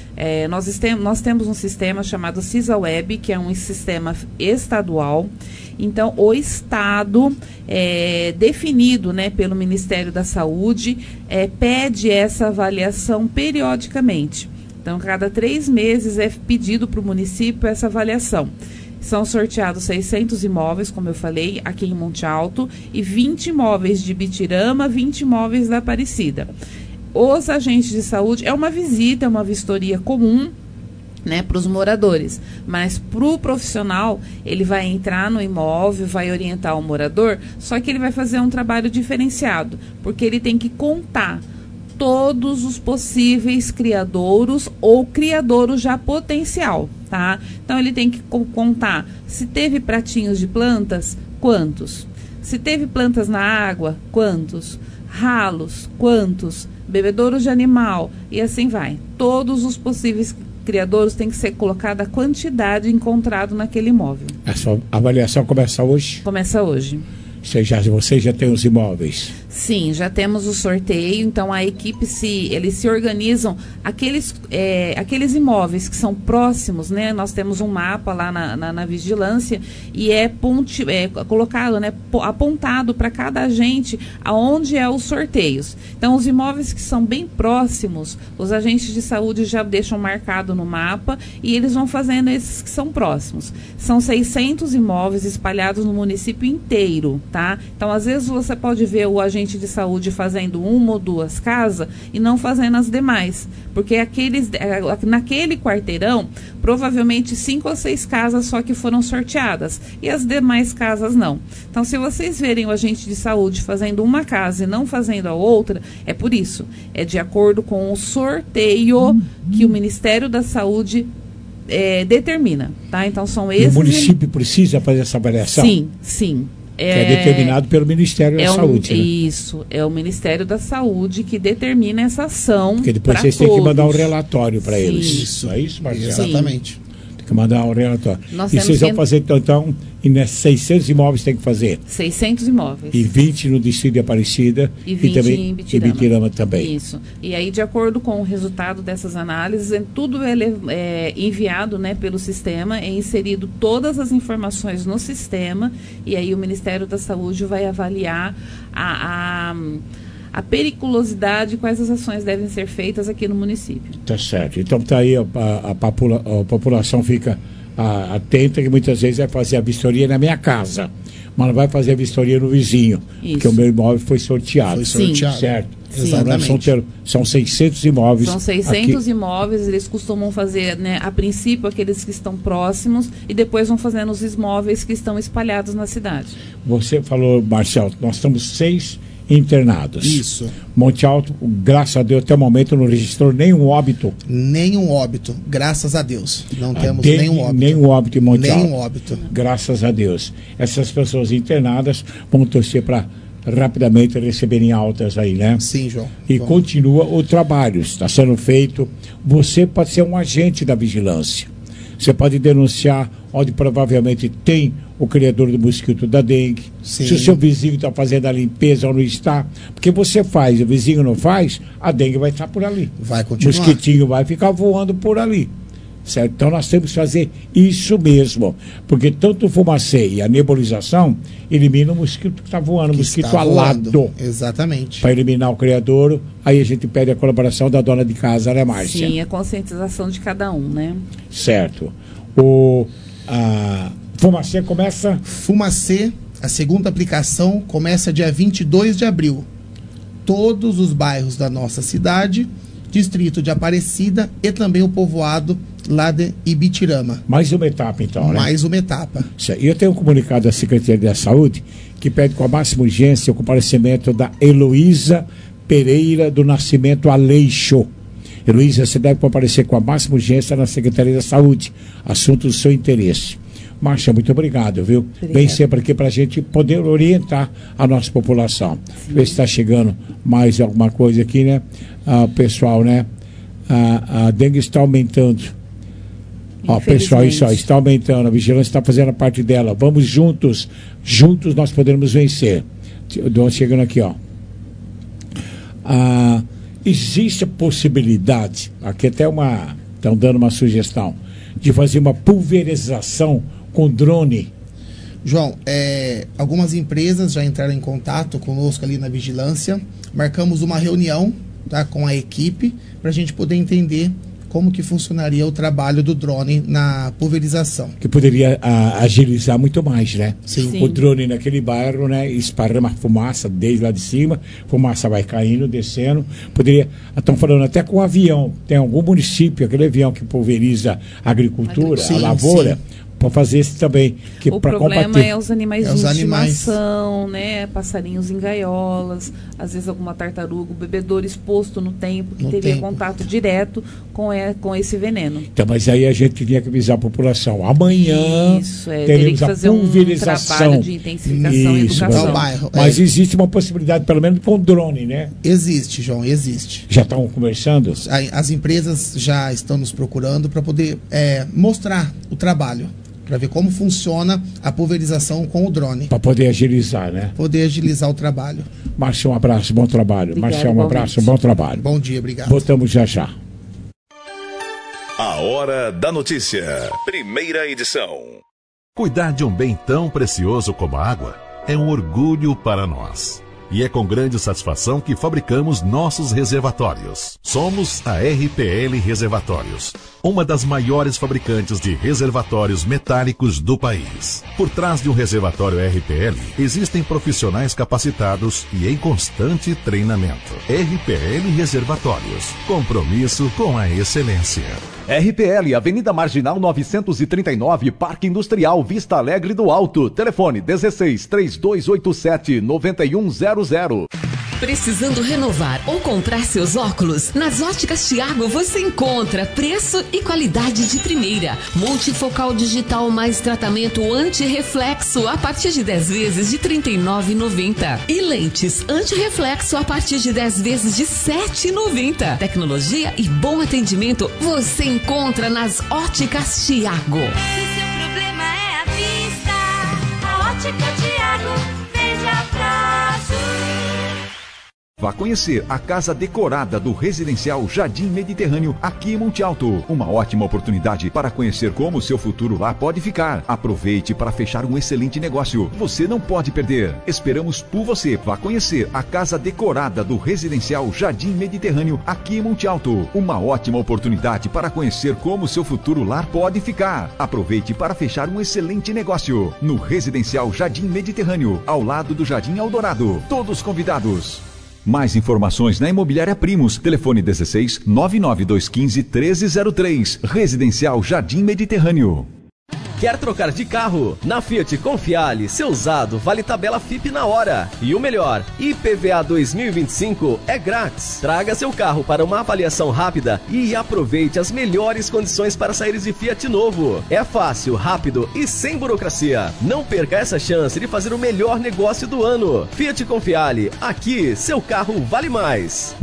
Nós temos um sistema chamado CISA-Web, que é um sistema estadual. Então, o Estado, definido, né, pelo Ministério da Saúde, pede essa avaliação periodicamente. Então, cada 3 meses é pedido para o município essa avaliação. São sorteados 600 imóveis, como eu falei, aqui em Monte Alto, e 20 imóveis de Bitirama, 20 imóveis da Aparecida. Os agentes de saúde, é uma visita, é uma vistoria comum, né, para os moradores, mas para o profissional, ele vai entrar no imóvel, vai orientar o morador, só que ele vai fazer um trabalho diferenciado, porque ele tem que contar todos os possíveis criadouros ou criadouros já potencial, tá? Então ele tem que contar se teve pratinhos de plantas, quantos? Se teve plantas na água, quantos? Ralos, quantos? Bebedouros de animal, e assim vai. Todos os possíveis criadouros têm que ser colocada a quantidade encontrada naquele imóvel. Essa avaliação começa hoje? Começa hoje. Você já tem os imóveis? Sim, já temos o sorteio, então a equipe eles se organizam, aqueles imóveis que são próximos, né? Nós temos um mapa lá na vigilância e colocado, né, apontado para cada agente aonde é os sorteios. Então, os imóveis que são bem próximos, os agentes de saúde já deixam marcado no mapa e eles vão fazendo esses que são próximos. São 600 imóveis espalhados no município inteiro, tá? Então, às vezes você pode ver o agente de saúde fazendo 1 ou 2 casas e não fazendo as demais, porque naquele quarteirão provavelmente 5 ou 6 casas só que foram sorteadas e as demais casas não. Então, se vocês verem o agente de saúde fazendo uma casa e não fazendo a outra, é por isso, é de acordo com o sorteio que o Ministério da Saúde determina, tá? Então são esses. O município precisa fazer essa avaliação? Sim. Que é determinado pelo Ministério da Saúde. Isso, é o Ministério da Saúde que determina essa ação. Porque depois vocês têm que mandar um relatório para eles. Isso. É isso, Marcelo? Exatamente. Tem que mandar um relatório. E vocês vão fazer, então, e nesses 600 imóveis tem que fazer? 600 imóveis. E 20 no distrito de Aparecida. E 20 também, em Bitirama. E Bitirama também. Isso. E aí, de acordo com o resultado dessas análises, tudo é enviado, né, pelo sistema, é inserido todas as informações no sistema, e aí o Ministério da Saúde vai avaliar a periculosidade e quais as ações devem ser feitas aqui no município. Tá certo. Então tá aí, a população fica atenta, que muitas vezes vai fazer a vistoria na minha casa, mas não vai fazer a vistoria no vizinho, porque o meu imóvel foi sorteado. Foi sorteado. Certo. Exatamente. São 600 imóveis. São 600 aqui. imóveis, eles costumam fazer, né, a princípio, aqueles que estão próximos e depois vão fazendo os imóveis que estão espalhados na cidade. Você falou, Marcelo, nós estamos 6 internados. Isso. Monte Alto, graças a Deus, até o momento não registrou nenhum óbito. Nenhum óbito, graças a Deus. Não temos nenhum óbito. Nenhum óbito em Monte Alto. Nenhum óbito. Graças a Deus. Essas pessoas internadas vão torcer para rapidamente receberem altas aí, né? Sim, João. E continua o trabalho, está sendo feito. Você pode ser um agente da vigilância. Você pode denunciar onde provavelmente tem o criador do mosquito da dengue. Sim. Se o seu vizinho está fazendo a limpeza ou não está. Porque você faz, o vizinho não faz, a dengue vai estar por ali. Vai continuar. O mosquitinho vai ficar voando por ali. Certo? Então nós temos que fazer isso mesmo, porque tanto o fumacê e a nebulização eliminam o mosquito que está voando, o mosquito alado. Exatamente. Para eliminar o criador, aí a gente pede a colaboração da dona de casa, né, Márcia? Sim, a conscientização de cada um, né? Certo. A fumacê começa? Fumacê, a segunda aplicação começa dia 22 de abril. Todos os bairros da nossa cidade, distrito de Aparecida e também o povoado lá de Ibitirama. Mais uma etapa, então, né? Mais uma etapa. E eu tenho um comunicado da Secretaria da Saúde que pede com a máxima urgência o comparecimento da Heloísa Pereira do Nascimento Aleixo. Heloísa, você deve comparecer com a máxima urgência na Secretaria da Saúde. Assunto do seu interesse. Márcia, muito obrigado, viu? Obrigada. Vem sempre aqui para a gente poder orientar a nossa população. Ver se está chegando mais alguma coisa aqui, né? Pessoal, né? A dengue está aumentando. Ó, pessoal, isso ó, está aumentando. A vigilância está fazendo a parte dela. Vamos juntos. Juntos nós podemos vencer. Chegando aqui, ó. Existe a possibilidade, aqui até estão dando uma sugestão, de fazer uma pulverização com drone. João, algumas empresas já entraram em contato conosco ali na vigilância. Marcamos uma reunião, tá, com a equipe para a gente poder entender como que funcionaria o trabalho do drone na pulverização. Que poderia agilizar muito mais, né? Sim. O drone naquele bairro, né? Esparrama fumaça desde lá de cima, fumaça vai caindo, descendo. Poderia, estão falando até com o avião. Tem algum município, aquele avião que pulveriza a agricultura, sim, a lavoura. Sim. Para fazer esse também. Que o problema combater. é os animais de estimação, né? Passarinhos em gaiolas, às vezes alguma tartaruga, o bebedouro exposto no tempo, que teria contato direto com esse veneno. Então, mas aí a gente tinha que avisar a população. Amanhã teremos que fazer a pulverização. Um trabalho de intensificação e educação. Mas existe uma possibilidade, pelo menos com drone, né? Existe, João, existe. Já estão conversando? As empresas já estão nos procurando para poder mostrar o trabalho, para ver como funciona a pulverização com o drone. Para poder agilizar, né? Poder agilizar o trabalho. Márcia, um abraço, bom trabalho. Márcia, um abraço, bom trabalho. Bom dia, obrigado. Voltamos já já. A Hora da Notícia. Primeira edição. Cuidar de um bem tão precioso como a água é um orgulho para nós. E é com grande satisfação que fabricamos nossos reservatórios. Somos a RPL Reservatórios, uma das maiores fabricantes de reservatórios metálicos do país. Por trás de um reservatório RPL, existem profissionais capacitados e em constante treinamento. RPL Reservatórios, compromisso com a excelência. RPL, Avenida Marginal 939, Parque Industrial Vista Alegre do Alto. Telefone 16 3287 9100. Precisando renovar ou comprar seus óculos? Nas Óticas Thiago você encontra preço e qualidade de primeira. Multifocal digital mais tratamento anti-reflexo a partir de 10 vezes de R$ 39,90. E lentes anti-reflexo a partir de 10 vezes de R$ 7,90. Tecnologia e bom atendimento você encontra nas Óticas Thiago. Se seu problema é a vista, a Ótica Thiago veja pra Vá conhecer a casa decorada do Residencial Jardim Mediterrâneo, aqui em Monte Alto. Uma ótima oportunidade para conhecer como o seu futuro lá pode ficar. Aproveite para fechar um excelente negócio. Você não pode perder. Esperamos por você. Vá conhecer a casa decorada do Residencial Jardim Mediterrâneo, aqui em Monte Alto. Uma ótima oportunidade para conhecer como o seu futuro lar pode ficar. Aproveite para fechar um excelente negócio. No Residencial Jardim Mediterrâneo, ao lado do Jardim Eldorado. Todos convidados. Mais informações na Imobiliária Primos. Telefone 16 99215 1303. Residencial Jardim Mediterrâneo. Quer trocar de carro? Na Fiat Confiale, seu usado vale tabela FIP na hora. E o melhor, IPVA 2025 é grátis. Traga seu carro para uma avaliação rápida e aproveite as melhores condições para sair de Fiat novo. É fácil, rápido e sem burocracia. Não perca essa chance de fazer o melhor negócio do ano. Fiat Confiale, aqui seu carro vale mais.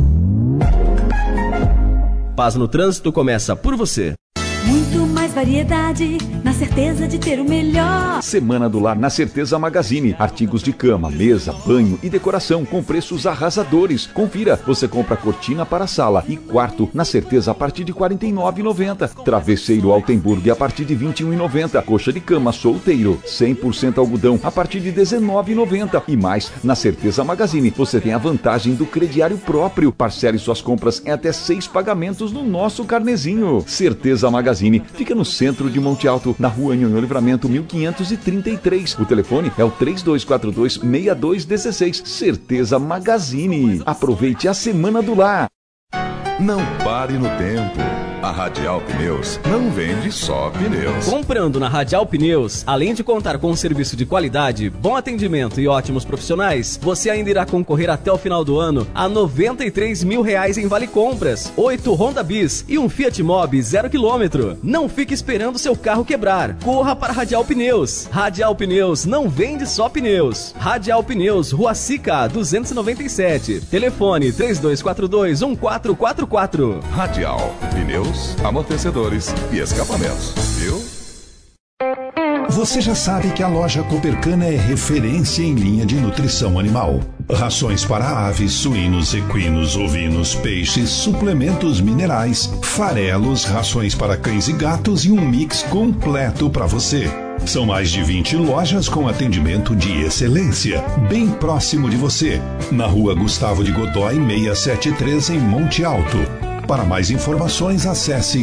Paz no Trânsito começa por você. Muito mais variedade, na certeza de ter o melhor. Semana do Lar na Certeza Magazine. Artigos de cama, mesa, banho e decoração com preços arrasadores. Confira, você compra cortina para sala e quarto na Certeza a partir de R$ 49,90. Travesseiro Altenburg a partir de R$ 21,90. Coxa de cama solteiro, 100% algodão a partir de R$ 19,90. E mais, na Certeza Magazine você tem a vantagem do crediário próprio. Parcele suas compras em até 6 pagamentos no nosso carnezinho. Certeza Magazine fica no centro de Monte Alto, na rua Nhonhô Livramento 1533. O telefone é o 3242-6216. Certeza Magazine. Aproveite a Semana do Lar. Não pare no tempo. A Radial Pneus não vende só pneus. Comprando na Radial Pneus, além de contar com um serviço de qualidade, bom atendimento e ótimos profissionais, você ainda irá concorrer até o final do ano a R$ 93 mil em Vale Compras, 8 Honda Bis e um Fiat Mobi 0 km. Não fique esperando seu carro quebrar. Corra para Radial Pneus. Radial Pneus não vende só pneus. Radial Pneus, Rua Sica 297. Telefone 3242-1444. Radial Pneus, amortecedores e escapamentos, viu? Você já sabe que a loja Coopercana é referência em linha de nutrição animal. Rações para aves, suínos, equinos, ovinos, peixes, suplementos minerais, farelos, rações para cães e gatos e um mix completo para você. São mais de 20 lojas com atendimento de excelência, bem próximo de você. Na rua Gustavo de Godói, 673, em Monte Alto. Para mais informações, acesse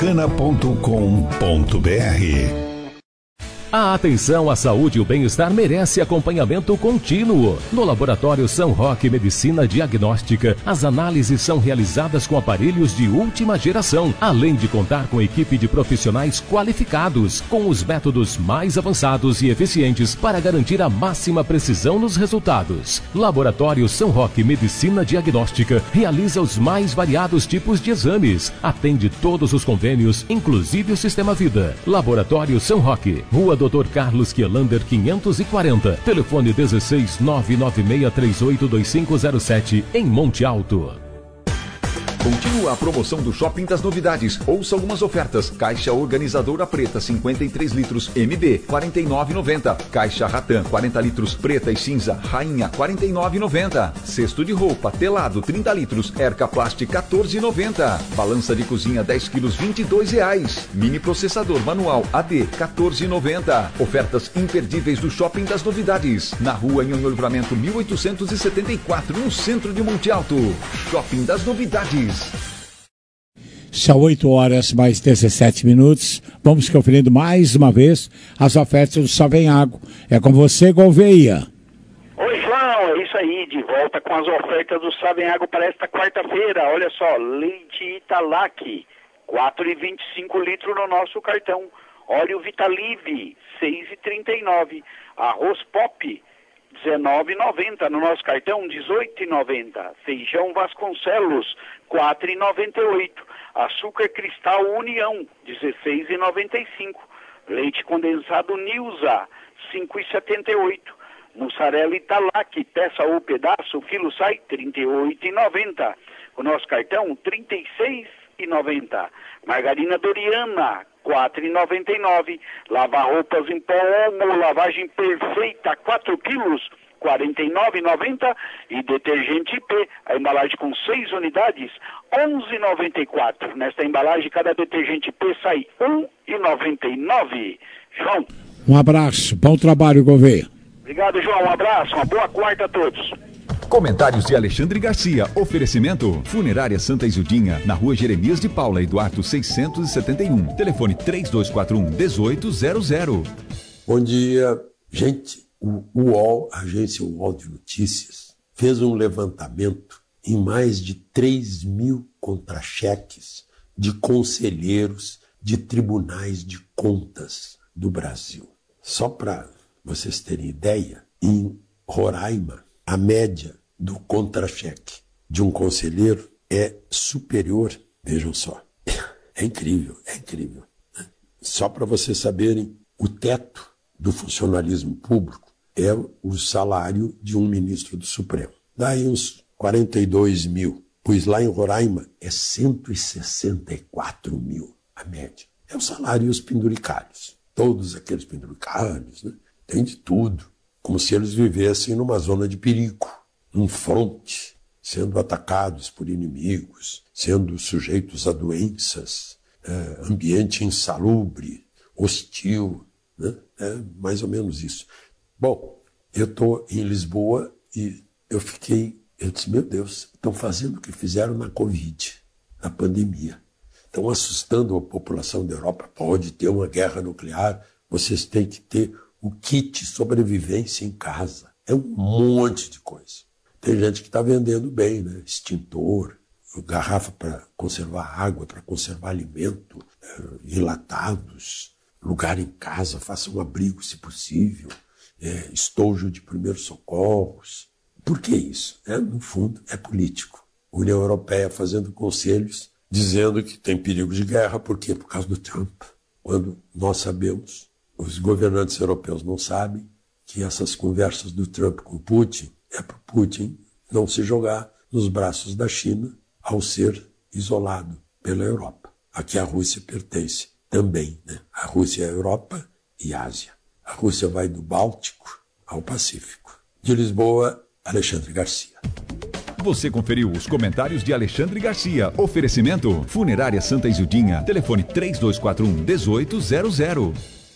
coopercana.com.br. A atenção à saúde e o bem-estar merece acompanhamento contínuo. No Laboratório São Roque Medicina Diagnóstica, as análises são realizadas com aparelhos de última geração, além de contar com equipe de profissionais qualificados, com os métodos mais avançados e eficientes para garantir a máxima precisão nos resultados. Laboratório São Roque Medicina Diagnóstica realiza os mais variados tipos de exames, atende todos os convênios, inclusive o Sistema Vida. Laboratório São Roque, Rua Dr. Carlos Quielander 540, telefone 16 996382507, em Monte Alto. Continua a promoção do Shopping das Novidades. Ouça algumas ofertas. Caixa organizadora preta 53 litros MB 49,90. Caixa Ratan 40 litros preta e cinza Rainha 49,90. Cesto de roupa telado 30 litros Erca Plast 14,90. Balança de cozinha 10 quilos R$22. Mini processador manual AD 14,90. Ofertas imperdíveis do Shopping das Novidades. Na rua Nhonhô Livramento 1874, no centro de Monte Alto. Shopping das Novidades. São 8 horas mais 17 minutos. Vamos conferindo mais uma vez as ofertas do Savenhago. É com você, Gouveia. Oi, João, é isso aí, de volta com as ofertas do Savenhago para esta quarta-feira. Olha só, leite Italac, 4,25 litros no nosso cartão. Óleo Vitalive, 6,39. Arroz Pop, 19,90 no nosso cartão, 18,90. Feijão Vasconcelos, 4,98. Açúcar Cristal União, 16,95. Leite condensado Nilza, 5,78. Mussarela Italac, peça ou pedaço, o quilo sai R$ 38,90. O nosso cartão, R$ 36,90. Margarina Doriana, R$ 4,99. Lavar roupas em pó Omo, lavagem perfeita, 4 quilos, 49,90 e detergente IP, a embalagem com 6 unidades, 11,94. Nesta embalagem, cada detergente IP sai 1,99. João. Um abraço, bom trabalho, Gouveia. Obrigado, João. Um abraço, uma boa quarta a todos. Comentários de Alexandre Garcia. Oferecimento: Funerária Santa Izildinha, na Rua Jeremias de Paula, Eduardo 671. Telefone 3241-1800. Bom dia. Gente, o UOL, a agência UOL de Notícias, fez um levantamento em mais de 3 mil contra-cheques de conselheiros de tribunais de contas do Brasil. Só para vocês terem ideia, em Roraima, a média do contra-cheque de um conselheiro é superior, vejam só, é incrível. Só para vocês saberem, o teto do funcionalismo público é o salário de um ministro do Supremo. Daí uns 42 mil, pois lá em Roraima é 164 mil a média. É o salário e os penduricários. Todos aqueles penduricários, né? Tem de tudo. Como se eles vivessem numa zona de perigo, num fronte, sendo atacados por inimigos, sendo sujeitos a doenças, ambiente insalubre, hostil, né? É mais ou menos isso. Bom, eu estou em Lisboa e eu disse, meu Deus, estão fazendo o que fizeram na Covid, na pandemia. Estão assustando a população da Europa. Pode ter uma guerra nuclear, vocês têm que ter o kit sobrevivência em casa. É um monte de coisa. Tem gente que está vendendo bem, né? Extintor, garrafa para conservar água, para conservar alimento, enlatados, lugar em casa, faça um abrigo se possível, estojo de primeiros socorros. Por que isso? No fundo, é político. A União Europeia fazendo conselhos, dizendo que tem perigo de guerra. Por quê? Por causa do Trump. Quando nós sabemos, os governantes europeus não sabem que essas conversas do Trump com o Putin é para o Putin não se jogar nos braços da China ao ser isolado pela Europa. Aqui a Rússia pertence também, né? A Rússia é a Europa e a Ásia. A Rússia vai do Báltico ao Pacífico. De Lisboa, Alexandre Garcia. Você conferiu os comentários de Alexandre Garcia. Oferecimento: Funerária Santa Izildinha. Telefone 3241-1800.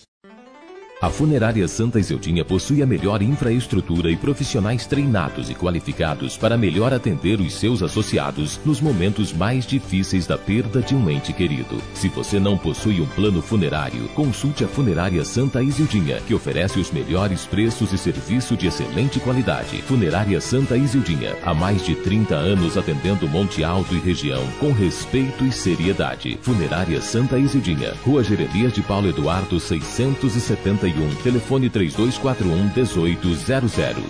A Funerária Santa Izildinha possui a melhor infraestrutura e profissionais treinados e qualificados para melhor atender os seus associados nos momentos mais difíceis da perda de um ente querido. Se você não possui um plano funerário, consulte a Funerária Santa Izildinha, que oferece os melhores preços e serviço de excelente qualidade. Funerária Santa Izildinha, há mais de 30 anos atendendo Monte Alto e região com respeito e seriedade. Funerária Santa Izildinha, Rua Jeremias de Paulo Eduardo 671. Telefone 3241-1800.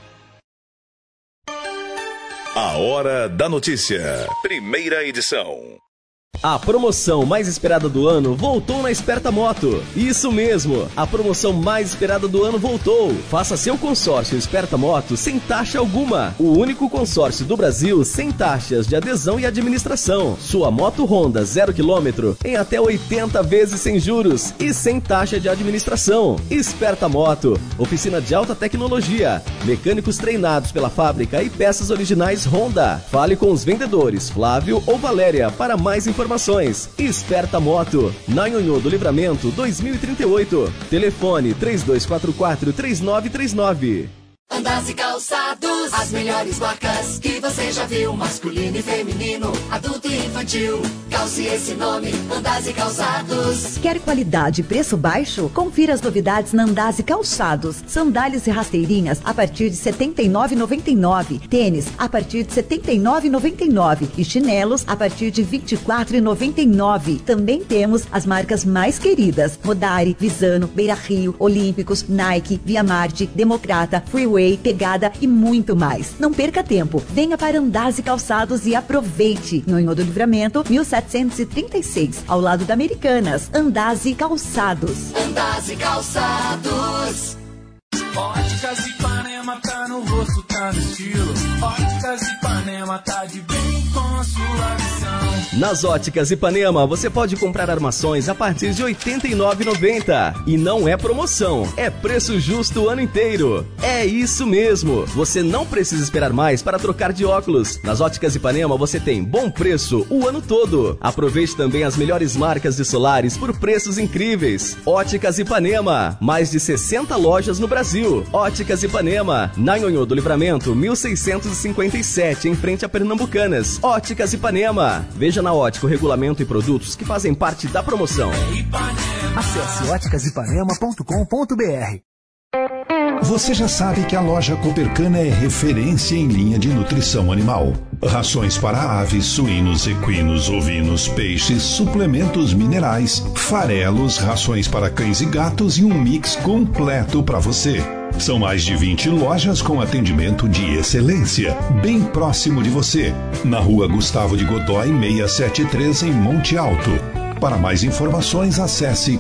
A Hora da Notícia. Primeira edição. A promoção mais esperada do ano voltou na Esperta Moto. Isso mesmo, a promoção mais esperada do ano voltou. Faça seu consórcio Esperta Moto sem taxa alguma. O único consórcio do Brasil sem taxas de adesão e administração. Sua moto Honda 0 km em até 80 vezes sem juros e sem taxa de administração. Esperta Moto, oficina de alta tecnologia, mecânicos treinados pela fábrica e peças originais Honda. Fale com os vendedores Flávio ou Valéria para mais informações. Esperta Moto, na Nhonhô do Livramento 2038. Telefone 3244-3939. Andas e calçados, as melhores marcas que você já viu, masculino e feminino, adulto e infantil. Calce esse nome, Andas e Calçados. Quer qualidade e preço baixo? Confira as novidades na Andas e Calçados. Sandálias e rasteirinhas a partir de R$ 79,99. Tênis a partir de R$ 79,99. E chinelos a partir de R$ 24,99. Também temos as marcas mais queridas: Rodari, Visano, Beira Rio, Olímpicos, Nike, Via Marte, Democrata, Freeway, Pegada e muito mais. Não perca tempo. Venha para Andas e Calçados e aproveite. Nhonhô do Livramento, 1736, ao lado da Americanas. Andas e Calçados. Andas e Calçados. Óticas Ipanema tá no rosto, tá no estilo. Óticas Ipanema tá de bem com a sua visão. Nas Óticas Ipanema, você pode comprar armações a partir de R$ 89,90. E não é promoção, é preço justo o ano inteiro. É isso mesmo, você não precisa esperar mais para trocar de óculos. Nas Óticas Ipanema, você tem bom preço o ano todo. Aproveite também as melhores marcas de solares por preços incríveis. Óticas Ipanema, mais de 60 lojas no Brasil. Óticas Ipanema, na Nhonhô do Livramento, 1657, em frente a Pernambucanas. Óticas Ipanema, veja na Ótica o regulamento e produtos que fazem parte da promoção. Acesse óticasipanema.com.br. Você já sabe que a loja Coopercana é referência em linha de nutrição animal. Rações para aves, suínos, equinos, ovinos, peixes, suplementos minerais, farelos, rações para cães e gatos e um mix completo para você. São mais de 20 lojas com atendimento de excelência, bem próximo de você. Na rua Gustavo de Godoy, 673, em Monte Alto. Para mais informações, acesse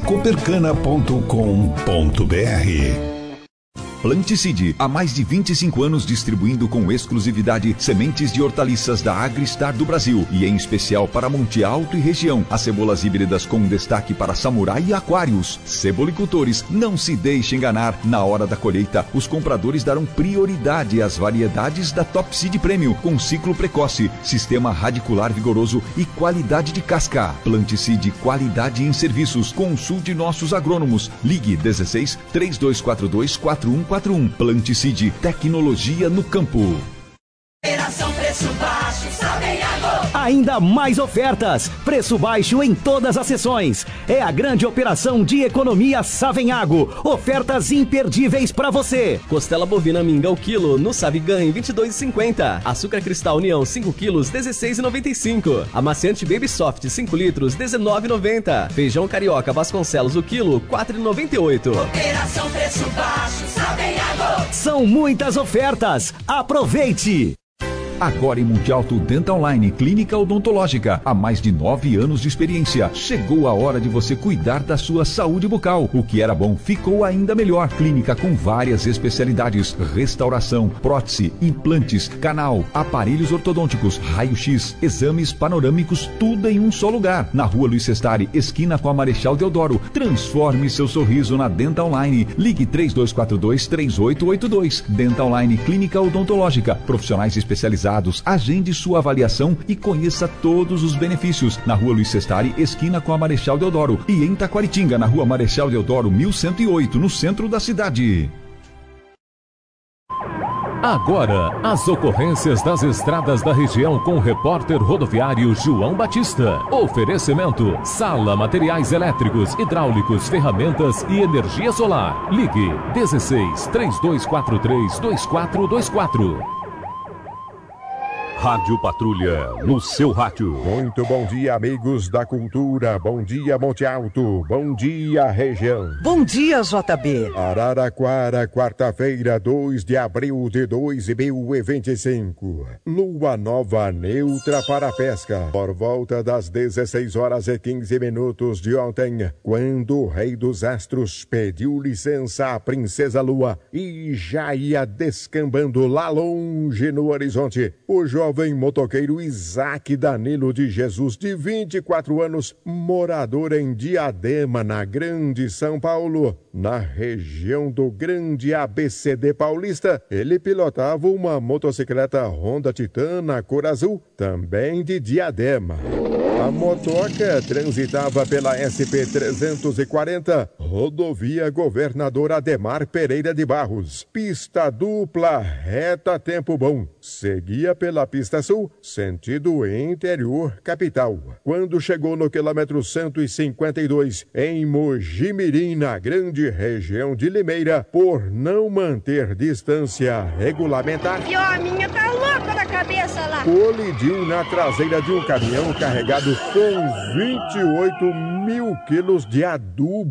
coopercana.com.br. Planticide, há mais de 25 anos distribuindo com exclusividade sementes de hortaliças da Agristar do Brasil e em especial para Monte Alto e região. As cebolas híbridas com destaque para Samurai e Aquários. Cebolicultores, não se deixe enganar. Na hora da colheita, os compradores darão prioridade às variedades da Top Seed Premium com ciclo precoce, sistema radicular vigoroso e qualidade de casca. Planticide, qualidade em serviços. Consulte nossos agrônomos. Ligue 16 3242 4141. Planticide, tecnologia no campo. Operação Preço Baixo, Savenhago. Ainda mais ofertas, preço baixo em todas as sessões. É a grande operação de economia Savenhago. Ofertas imperdíveis para você. Costela bovina minga o quilo no Savigan, 22,50. Açúcar cristal União 5 quilos, 16,95. Amaciante Baby Soft 5 litros, 19,90. Feijão carioca Vasconcelos o quilo, 4,98. Operação Preço Baixo, Savenhago. São muitas ofertas. Aproveite! Agora em Monte Alto Dental Line, clínica odontológica. Há mais de 9 anos de experiência. Chegou a hora de você cuidar da sua saúde bucal. O que era bom ficou ainda melhor. Clínica com várias especialidades: restauração, prótese, implantes, canal, aparelhos ortodônticos, raio-x, exames panorâmicos, tudo em um só lugar. Na rua Luiz Sestari, esquina com a Marechal Deodoro. Transforme seu sorriso na Dental Line. Ligue 3242-3882. Dental Line, clínica odontológica. Profissionais especializados. Agende sua avaliação e conheça todos os benefícios. Na rua Luiz Sestari, esquina com a Marechal Deodoro. E em Taquaritinga, na rua Marechal Deodoro, 1108, no centro da cidade. Agora, as ocorrências das estradas da região com o repórter rodoviário João Batista. Oferecimento: Sala Materiais Elétricos, Hidráulicos, Ferramentas e Energia Solar. Ligue 16 3243 2424. Rádio Patrulha, no seu rádio. Muito bom dia, amigos da cultura. Bom dia, Monte Alto. Bom dia, região. Bom dia, JB. Araraquara, quarta-feira, 2 de abril de 2025. Lua nova neutra para a pesca. Por volta das 16h15 de ontem, quando o rei dos astros pediu licença à princesa Lua e já ia descambando lá longe no horizonte, o jovem motoqueiro Isaac Danilo de Jesus, de 24 anos, morador em Diadema, na Grande São Paulo, na região do Grande ABCD paulista, ele pilotava uma motocicleta Honda Titan na cor azul, também de Diadema. A motoca transitava pela SP-340, rodovia Governador Ademar Pereira de Barros, pista dupla, reta tempo bom. Seguia pela pista sul, sentido interior capital. Quando chegou no quilômetro 152, em Mojimirim, na grande região de Limeira, por não manter distância regulamentar, E ó, a minha tá louca da cabeça lá. colidiu na traseira de um caminhão carregado com 28 mil quilos de adubo,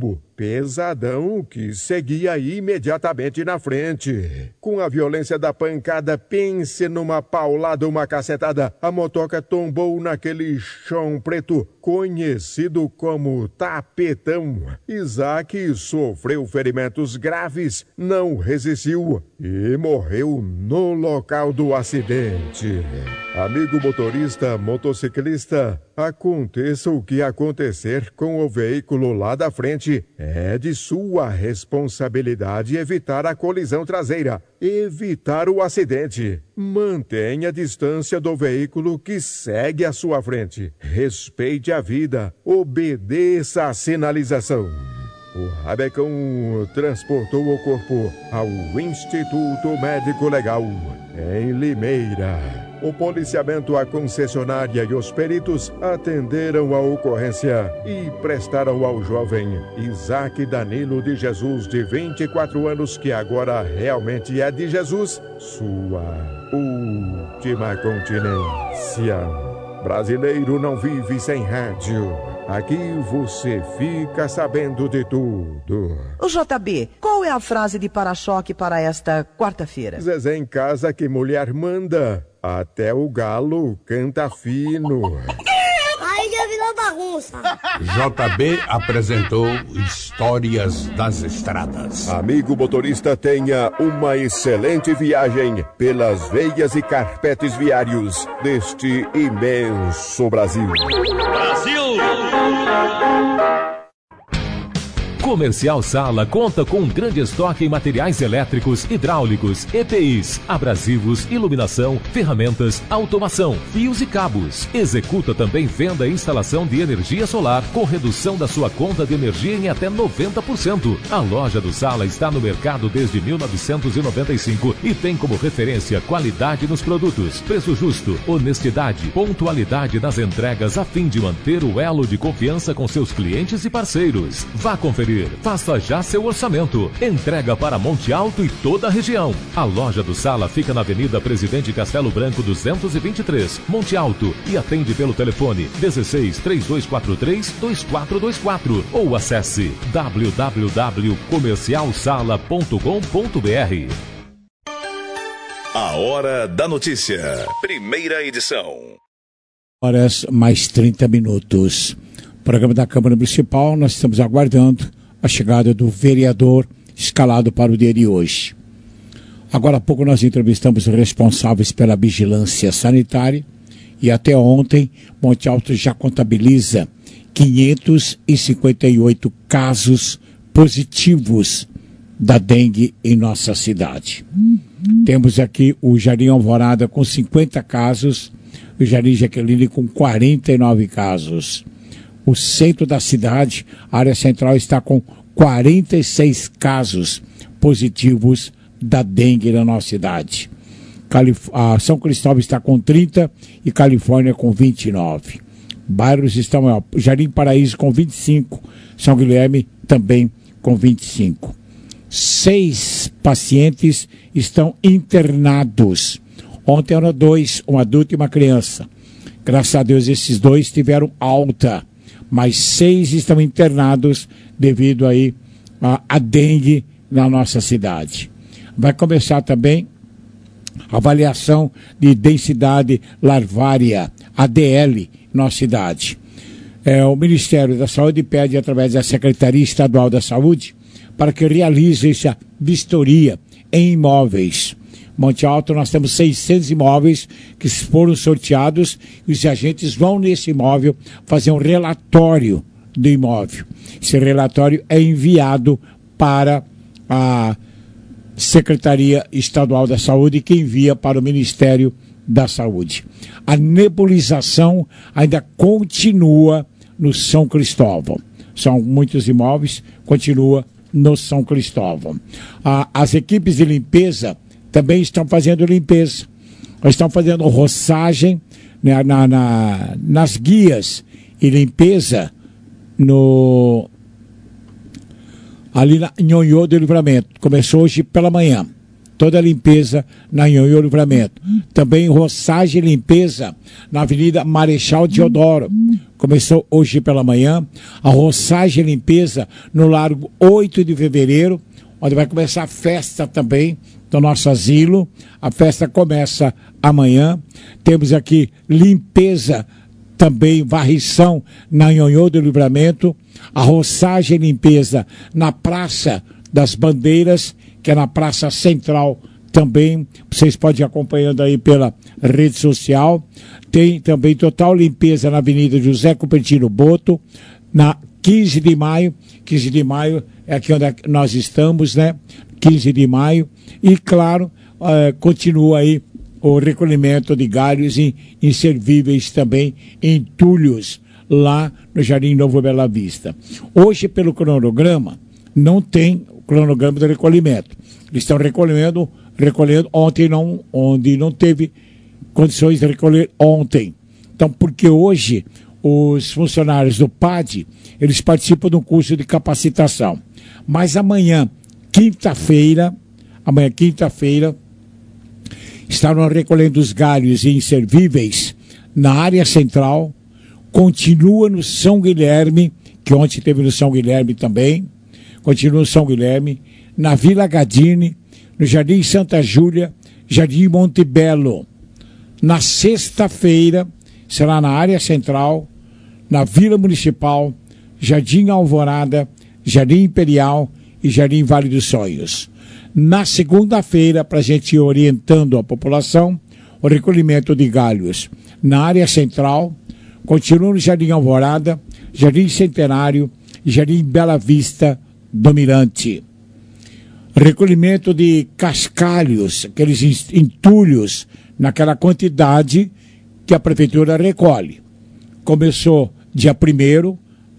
pesadão que seguia imediatamente na frente. Com a violência da pancada, pense numa paulada, uma cacetada, a motoca tombou naquele chão preto, conhecido como tapetão. Isaac sofreu ferimentos graves, não resistiu e morreu no local do acidente. Amigo motorista, motociclista, aconteça o que acontecer com o veículo lá da frente, é de sua responsabilidade evitar a colisão traseira, evitar o acidente. Mantenha a distância do veículo que segue à sua frente. Respeite a vida, obedeça à sinalização. O Rabecão transportou o corpo ao Instituto Médico Legal, em Limeira. O policiamento, a concessionária e os peritos atenderam a ocorrência e prestaram ao jovem Isaac Danilo de Jesus, de 24 anos, que agora realmente é de Jesus, sua última continência. Brasileiro não vive sem rádio. Aqui você fica sabendo de tudo. O JB, qual é a frase de para-choque para esta quarta-feira? Zezé em casa que mulher manda, até o galo canta fino. Aí já virou bagunça. JB apresentou Histórias das Estradas. Amigo motorista, tenha uma excelente viagem pelas veias e carpetes viários deste imenso Brasil. Brasil! Comercial Sala conta com um grande estoque em materiais elétricos, hidráulicos, EPIs, abrasivos, iluminação, ferramentas, automação, fios e cabos. Executa também venda e instalação de energia solar com redução da sua conta de energia em até 90%. A loja do Sala está no mercado desde 1995 e tem como referência qualidade nos produtos, preço justo, honestidade, pontualidade nas entregas a fim de manter o elo de confiança com seus clientes e parceiros. Vá conferir. Faça já seu orçamento. Entrega para Monte Alto e toda a região. A loja do Sala fica na Avenida Presidente Castelo Branco 223, Monte Alto, e atende pelo telefone 16-3243-2424 ou acesse www.comercialsala.com.br. A Hora da Notícia. Primeira edição. Horas mais 30 minutos. Programa da Câmara Municipal, nós estamos aguardando a chegada do vereador escalado para o dia de hoje. Agora há pouco nós entrevistamos os responsáveis pela vigilância sanitária e até ontem Monte Alto já contabiliza 558 casos positivos da dengue em nossa cidade. Temos aqui o Jardim Alvorada com 50 casos, o Jardim Jaqueline com 49 casos. O centro da cidade, a área central, está com 46 casos positivos da dengue na nossa cidade. São Cristóvão está com 30 e Califórnia com 29. Bairros estão, Jardim Paraíso com 25, São Guilherme também com 25. 6 pacientes estão internados. Ontem eram 2, um adulto e uma criança. Graças a Deus esses 2 tiveram alta, mas 6 estão internados devido aí à dengue na nossa cidade. Vai começar também a avaliação de densidade larvária, ADL, na nossa cidade. O Ministério da Saúde pede, através da Secretaria Estadual da Saúde, para que realize essa vistoria em imóveis. Monte Alto, nós temos 600 imóveis que foram sorteados e os agentes vão nesse imóvel fazer um relatório do imóvel. Esse relatório é enviado para a Secretaria Estadual da Saúde, que envia para o Ministério da Saúde. A nebulização ainda continua no São Cristóvão. São muitos imóveis, continua no São Cristóvão. As equipes de limpeza também estão fazendo limpeza. Estão fazendo roçagem, né, nas guias e limpeza ali na Nhonhô do Livramento. Começou hoje pela manhã. Toda a limpeza na Nhonhô do Livramento. Também roçagem e limpeza na Avenida Marechal Deodoro. começou hoje pela manhã, a roçagem e limpeza no Largo 8 de Fevereiro, onde vai começar a festa também do nosso asilo. A festa começa amanhã. Temos aqui limpeza também, varrição na Nhonhô do Livramento, a roçagem e limpeza na Praça das Bandeiras, que é na Praça Central também. Vocês podem ir acompanhando aí pela rede social. Tem também total limpeza na Avenida José Cupertino Boto, na 15 de maio. 15 de maio é aqui onde nós estamos, né? 15 de maio. E, claro, continua aí o recolhimento de galhos inservíveis também, entulhos, lá no Jardim Novo Bela Vista. Hoje, pelo cronograma, não tem o cronograma do recolhimento. Eles estão recolhendo ontem, onde não teve condições de recolher ontem. Então, porque hoje os funcionários do PAD, eles participam de um curso de capacitação. Mas amanhã, quinta-feira, estavam recolhendo os galhos inservíveis na área central, continua no São Guilherme, que ontem teve no São Guilherme também, continua no São Guilherme, na Vila Gadini, no Jardim Santa Júlia, Jardim Monte Belo. Na sexta-feira, será na área central, na Vila Municipal, Jardim Alvorada, Jardim Imperial e Jardim Vale dos Sonhos. Na segunda-feira, para a gente ir orientando a população, o recolhimento de galhos na área central, continua no Jardim Alvorada, Jardim Centenário e Jardim Bela Vista do Mirante. Recolhimento de cascalhos, aqueles entulhos, naquela quantidade que a Prefeitura recolhe. Começou dia 1º,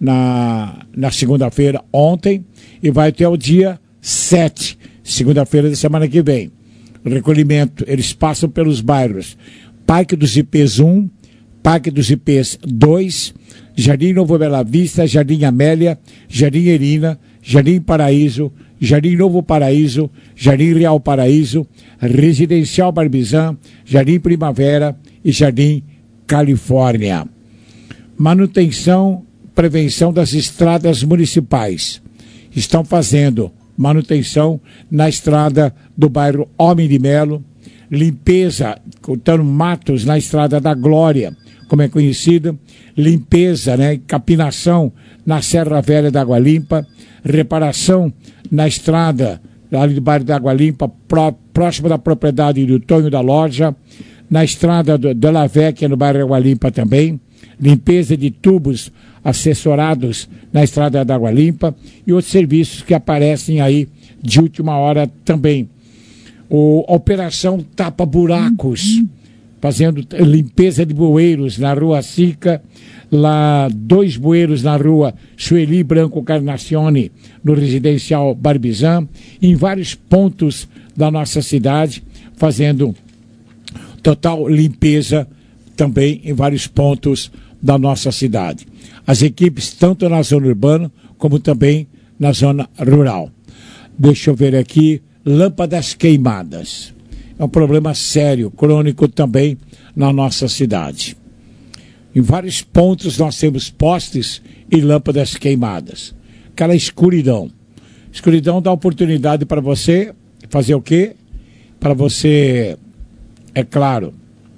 na segunda-feira, ontem, e vai até o dia 7, segunda-feira da semana que vem. O recolhimento, eles passam pelos bairros Parque dos Ipês 1, Parque dos Ipês 2, Jardim Novo Bela Vista, Jardim Amélia, Jardim Erina, Jardim Paraíso, Jardim Novo Paraíso, Jardim Real Paraíso, Residencial Barbizan, Jardim Primavera e Jardim Califórnia. Manutenção, prevenção das estradas municipais. Estão fazendo manutenção na estrada do bairro Homem de Melo, limpeza, cortando matos na estrada da Glória, como é conhecida, limpeza, capinação na Serra Velha da Água Limpa, reparação na estrada ali do bairro da Água Limpa, próximo da propriedade do Tonho da Loja, na estrada de La Vecchia, no bairro da Água Limpa também, limpeza de tubos assessorados na estrada da Água Limpa e outros serviços que aparecem aí de última hora também. A operação Tapa Buracos, fazendo limpeza de bueiros na Rua Sica, lá 2 bueiros na Rua Sueli Branco Carnacione, no Residencial Barbizan, em vários pontos da nossa cidade, fazendo total limpeza também em vários pontos da nossa cidade. As equipes tanto na zona urbana como também na zona rural. Deixa eu ver aqui, lâmpadas queimadas. É um problema sério, crônico também na nossa cidade. Em vários pontos nós temos postes e lâmpadas queimadas. Aquela escuridão. Escuridão dá oportunidade para você fazer o quê? Para você, é claro,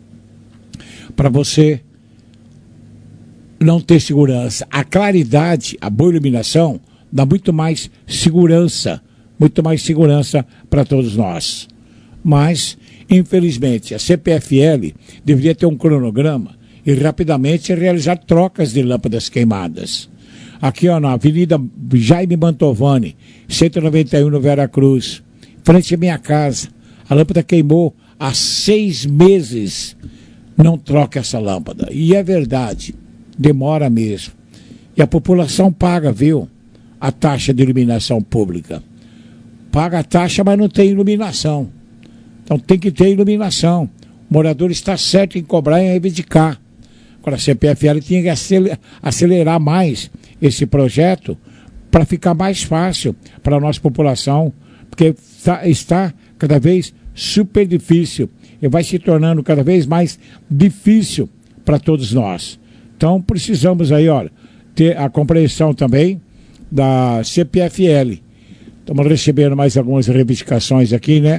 para você não ter segurança. A claridade, a boa iluminação, dá muito mais segurança para todos nós. Mas, infelizmente, a CPFL deveria ter um cronograma e rapidamente realizar trocas de lâmpadas queimadas. Aqui, na Avenida Jaime Mantovani, 191 no Vera Cruz, frente à minha casa, a lâmpada queimou há 6 meses. Não troca essa lâmpada. E é verdade, demora mesmo. E a população paga, viu? A taxa de iluminação pública. Paga a taxa, mas não tem iluminação. Então tem que ter iluminação. O morador está certo em cobrar e reivindicar. Agora a CPFL tinha que acelerar mais esse projeto para ficar mais fácil para a nossa população, porque está cada vez super difícil e vai se tornando cada vez mais difícil para todos nós. Então precisamos aí, olha, ter a compreensão também da CPFL. Estamos recebendo mais algumas reivindicações aqui, né?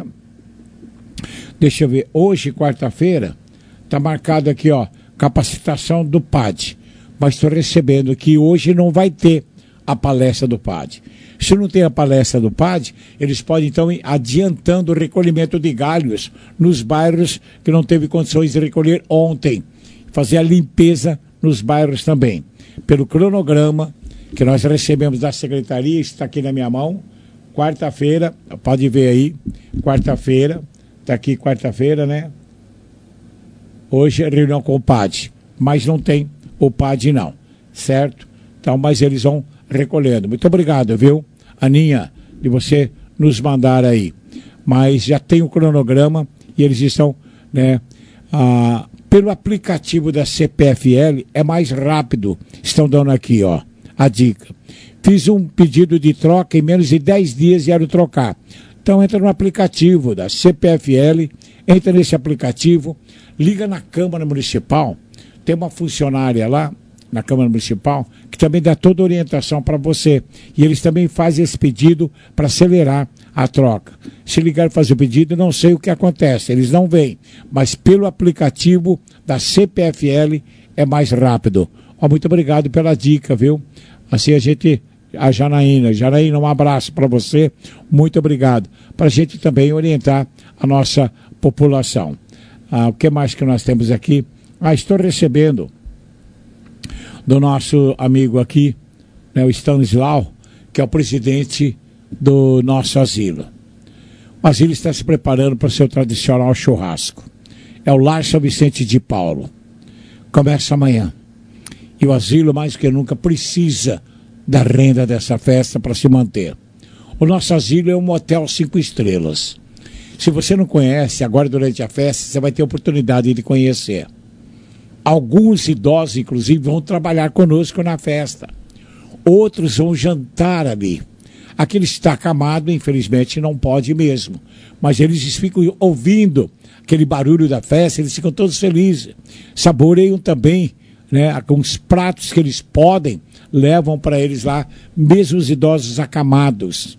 Deixa eu ver, hoje, quarta-feira, está marcado aqui, ó, capacitação do PAD. Mas estou recebendo que hoje não vai ter a palestra do PAD. Se não tem a palestra do PAD, eles podem então ir adiantando o recolhimento de galhos nos bairros que não teve condições de recolher ontem. Fazer a limpeza nos bairros também. Pelo cronograma que nós recebemos da secretaria, está aqui na minha mão, quarta-feira, pode ver aí, quarta-feira, está aqui quarta-feira, né? Hoje é reunião com o PAD, mas não tem o PAD não, certo? Então, mas eles vão recolhendo. Muito obrigado, viu, Aninha, de você nos mandar aí. Mas já tem o cronograma e eles estão, né, pelo aplicativo da CPFL é mais rápido. Estão dando aqui, ó, a dica. Fiz um pedido de troca em menos de 10 dias e quero trocar. Então entra no aplicativo da CPFL, entra nesse aplicativo, liga na Câmara Municipal, tem uma funcionária lá na Câmara Municipal que também dá toda a orientação para você. E eles também fazem esse pedido para acelerar a troca. Se ligar e fazer o pedido, não sei o que acontece, eles não vêm. Mas pelo aplicativo da CPFL é mais rápido. Ó, muito obrigado pela dica, viu? Assim a gente... A Janaína, um abraço para você, muito obrigado. Para a gente também orientar a nossa população. O que mais que nós temos aqui? Estou recebendo do nosso amigo aqui, né, o Stanislau, que é o presidente do nosso asilo. O asilo está se preparando para o seu tradicional churrasco. É o Lar São Vicente de Paulo. Começa amanhã. E o asilo, mais que nunca, precisa da renda dessa festa para se manter. O nosso asilo é um motel 5 estrelas. Se você não conhece, agora durante a festa, você vai ter a oportunidade de conhecer. Alguns idosos, inclusive, vão trabalhar conosco na festa. Outros vão jantar ali. Aquele que está acamado, infelizmente, não pode mesmo. Mas eles ficam ouvindo aquele barulho da festa, eles ficam todos felizes. Saboreiam também, né, alguns pratos que eles podem, levam para eles lá, mesmo os idosos acamados.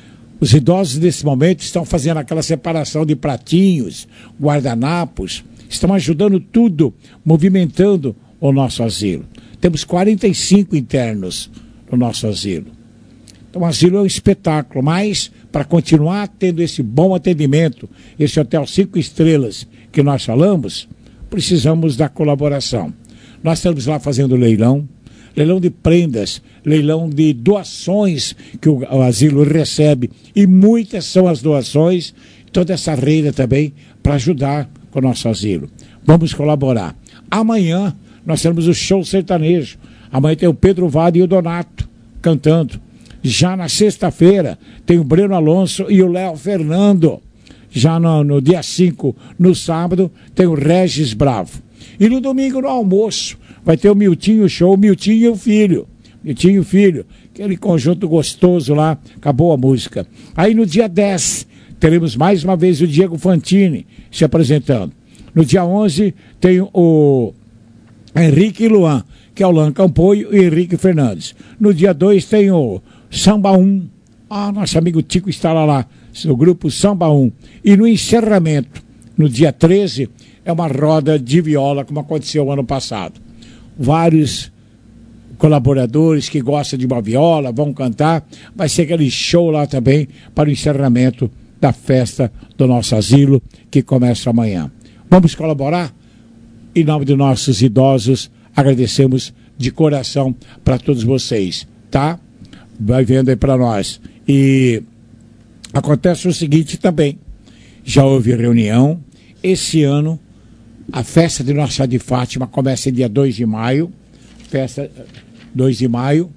Os idosos nesse momento estão fazendo aquela separação de pratinhos, guardanapos, estão ajudando tudo, movimentando o nosso asilo. Temos 45 internos no nosso asilo. Então o asilo é um espetáculo, mas para continuar tendo esse bom atendimento, esse hotel 5 estrelas que nós falamos, precisamos da colaboração. Nós estamos lá fazendo leilão de prendas, leilão de doações que o asilo recebe, e muitas são as doações, toda essa renda também para ajudar com o nosso asilo. Vamos colaborar. Amanhã nós temos o show sertanejo. Amanhã tem o Pedro Vale e o Donato cantando. Já na sexta-feira tem o Breno Alonso e o Léo Fernando. Já no dia 5, no sábado, tem o Regis Bravo. E no domingo, no almoço, vai ter o Miltinho Show, Miltinho e o Filho. Miltinho e o Filho, aquele conjunto gostoso lá, acabou a música. Aí no dia 10, teremos mais uma vez o Diego Fantini se apresentando. No dia 11, tem o Henrique e Luan, que é o Luan Campoio e Henrique Fernandes. No dia 2, tem o Samba 1. Nosso amigo Tico estará lá, o grupo Samba 1. E no encerramento, no dia 13, é uma roda de viola, como aconteceu ano passado. Vários colaboradores que gostam de uma viola vão cantar. Vai ser aquele show lá também para o encerramento da festa do nosso asilo, que começa amanhã. Vamos colaborar? Em nome dos nossos idosos, agradecemos de coração para todos vocês, tá? Vai vendo aí para nós. E acontece o seguinte também, já houve reunião, esse ano a festa de Nossa Senhora de Fátima começa dia 2 de maio, festa 2 de maio,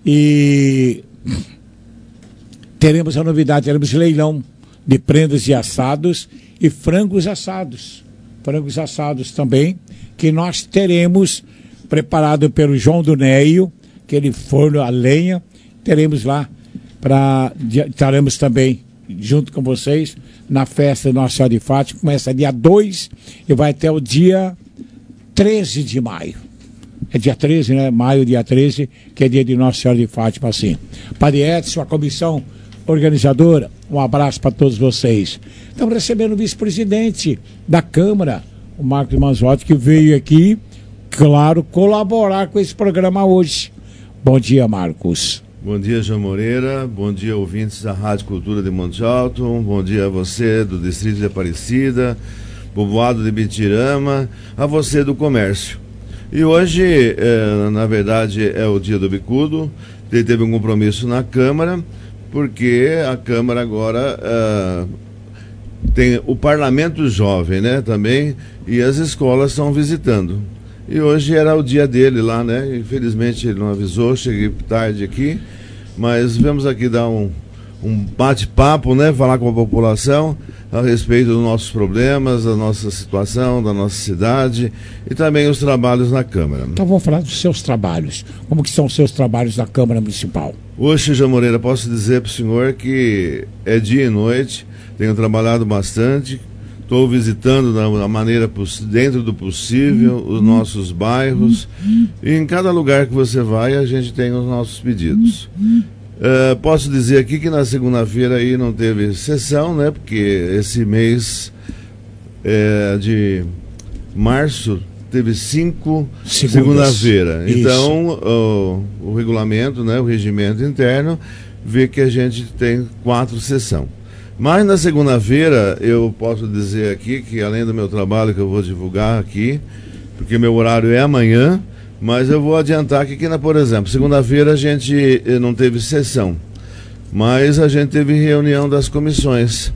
e teremos a novidade, teremos leilão de prendas e assados e frangos assados também, que nós teremos preparado pelo João do Neio, aquele forno a lenha, teremos lá, estaremos também junto com vocês na festa de Nossa Senhora de Fátima, começa dia 2 e vai até o dia 13 de maio. É dia 13, né? Maio, dia 13, que é dia de Nossa Senhora de Fátima, assim. Padre Edson, a comissão organizadora, um abraço para todos vocês. Estamos recebendo o vice-presidente da Câmara, o Marcos Manzotti, que veio aqui, claro, colaborar com esse programa hoje. Bom dia, Marcos. Bom dia, João Moreira. Bom dia, ouvintes da Rádio Cultura de Monte Alto. Bom dia a você do Distrito de Aparecida, povoado de Bitirama, a você do comércio. E hoje, na verdade, é o dia do bicudo. Ele teve um compromisso na Câmara, porque a Câmara agora tem o Parlamento Jovem, né, também, e as escolas estão visitando. E hoje era o dia dele lá, né? Infelizmente ele não avisou, cheguei tarde aqui, mas vamos aqui dar um bate-papo, né? Falar com a população a respeito dos nossos problemas, da nossa situação, da nossa cidade e também os trabalhos na Câmara. Então vamos falar dos seus trabalhos. Como que são os seus trabalhos na Câmara Municipal? Hoje, João Moreira, posso dizer para o senhor que é dia e noite, tenho trabalhado bastante. Estou visitando da maneira dentro do possível os nossos bairros e em cada lugar que você vai a gente tem os nossos pedidos. Posso dizer aqui que na segunda-feira aí não teve sessão, né? Porque esse mês de março teve 5 segunda-feira. Então o regulamento, né? O regimento interno vê que a gente tem 4 sessões. Mas na segunda-feira eu posso dizer aqui que além do meu trabalho que eu vou divulgar aqui, porque meu horário é amanhã, mas eu vou adiantar aqui que, por exemplo, segunda-feira a gente não teve sessão, mas a gente teve reunião das comissões.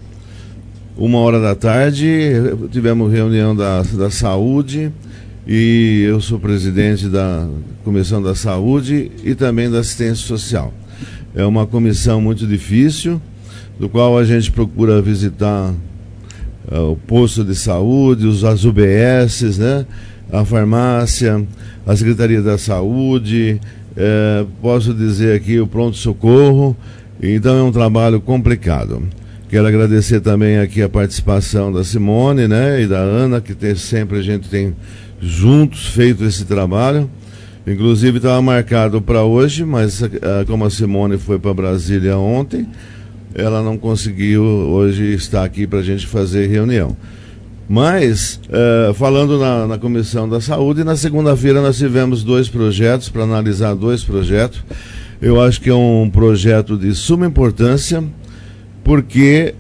1h da tarde, tivemos reunião da saúde, e eu sou presidente da Comissão da Saúde e também da Assistência Social. É uma comissão muito difícil, do qual a gente procura visitar o posto de saúde, as UBSs, né? A farmácia, a Secretaria da Saúde, posso dizer aqui o pronto-socorro. Então é um trabalho complicado. Quero agradecer também aqui a participação da Simone, né? E da Ana, que sempre a gente tem juntos feito esse trabalho. Inclusive estava marcado para hoje, mas como a Simone foi para Brasília ontem, ela não conseguiu hoje estar aqui para a gente fazer reunião. Mas, falando na Comissão da Saúde, na segunda-feira nós tivemos 2 projetos, para analisar 2 projetos. Eu acho que é um projeto de suma importância, porque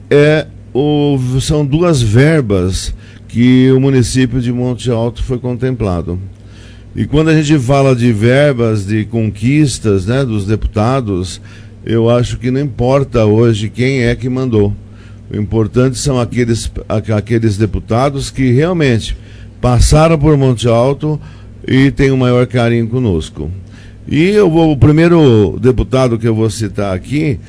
são 2 verbas que o município de Monte Alto foi contemplado. E quando a gente fala de verbas, de conquistas, né, dos deputados, eu acho que não importa hoje quem é que mandou. O importante são aqueles deputados que realmente passaram por Monte Alto e têm o maior carinho conosco. E o primeiro deputado que eu vou citar aqui,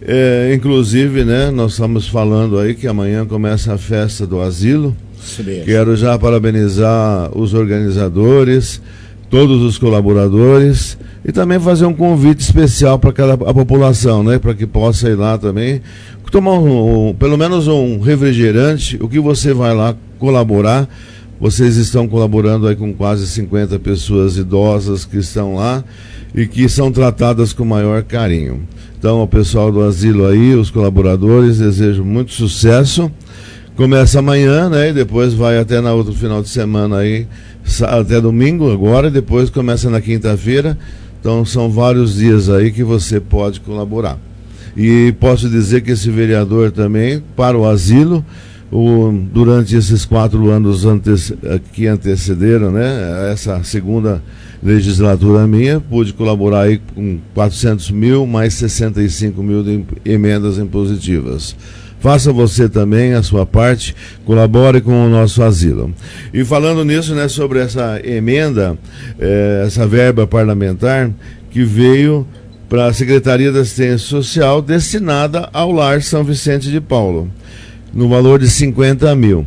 inclusive, né, nós estamos falando aí que amanhã começa a festa do asilo. Quero já parabenizar os organizadores, todos os colaboradores, e também fazer um convite especial para a população, né, para que possa ir lá também, tomar pelo menos um refrigerante. O que você vai lá colaborar, vocês estão colaborando aí com quase 50 pessoas idosas que estão lá e que são tratadas com maior carinho. Então, ao pessoal do asilo aí, os colaboradores, desejo muito sucesso. Começa amanhã, né, e depois vai até na outro final de semana aí, até domingo agora, e depois começa na quinta-feira. Então são vários dias aí que você pode colaborar. E posso dizer que esse vereador também, para o asilo, durante esses 4 anos que antecederam, né, essa segunda legislatura minha, pude colaborar aí com 400 mil, mais 65 mil de emendas impositivas. Faça você também a sua parte, colabore com o nosso asilo. E falando nisso, né, sobre essa emenda, essa verba parlamentar que veio para a Secretaria da Assistência Social destinada ao Lar São Vicente de Paulo, no valor de 50 mil.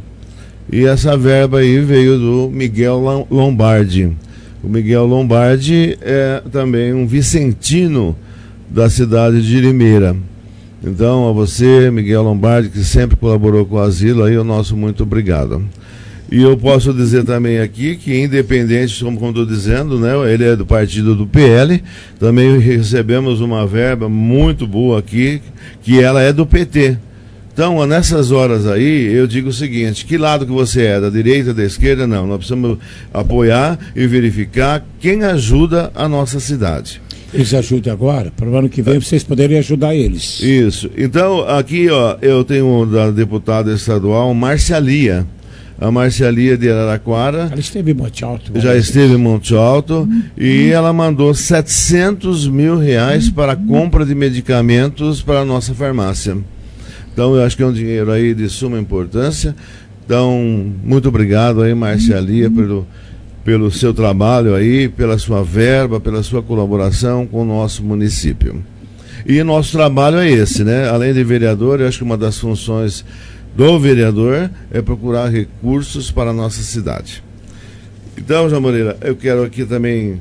E essa verba aí veio do Miguel Lombardi. O Miguel Lombardi é também um vicentino da cidade de Limeira. Então, a você, Miguel Lombardi, que sempre colaborou com o asilo, aí o nosso muito obrigado. E eu posso dizer também aqui que, independente, como estou dizendo, né, ele é do partido do PL, também recebemos uma verba muito boa aqui, que ela é do PT. Então, nessas horas aí, eu digo o seguinte: que lado que você é? Da direita, da esquerda? Não, nós precisamos apoiar e verificar quem ajuda a nossa cidade. Eles ajudam agora, para o ano que vem vocês poderem ajudar eles. Isso. Então, aqui, ó, eu tenho da deputada estadual, Marcialia. A Marcialia de Araraquara. Ela esteve em Monte Alto. Já esteve em Monte Alto. E ela mandou R$700 mil para a compra de medicamentos para a nossa farmácia. Então, eu acho que é um dinheiro aí de suma importância. Então, muito obrigado aí, Marcialia, pelo seu trabalho aí, pela sua verba, pela sua colaboração com o nosso município. E nosso trabalho é esse, né? Além de vereador, eu acho que uma das funções do vereador é procurar recursos para a nossa cidade. Então, João Moreira, eu quero aqui também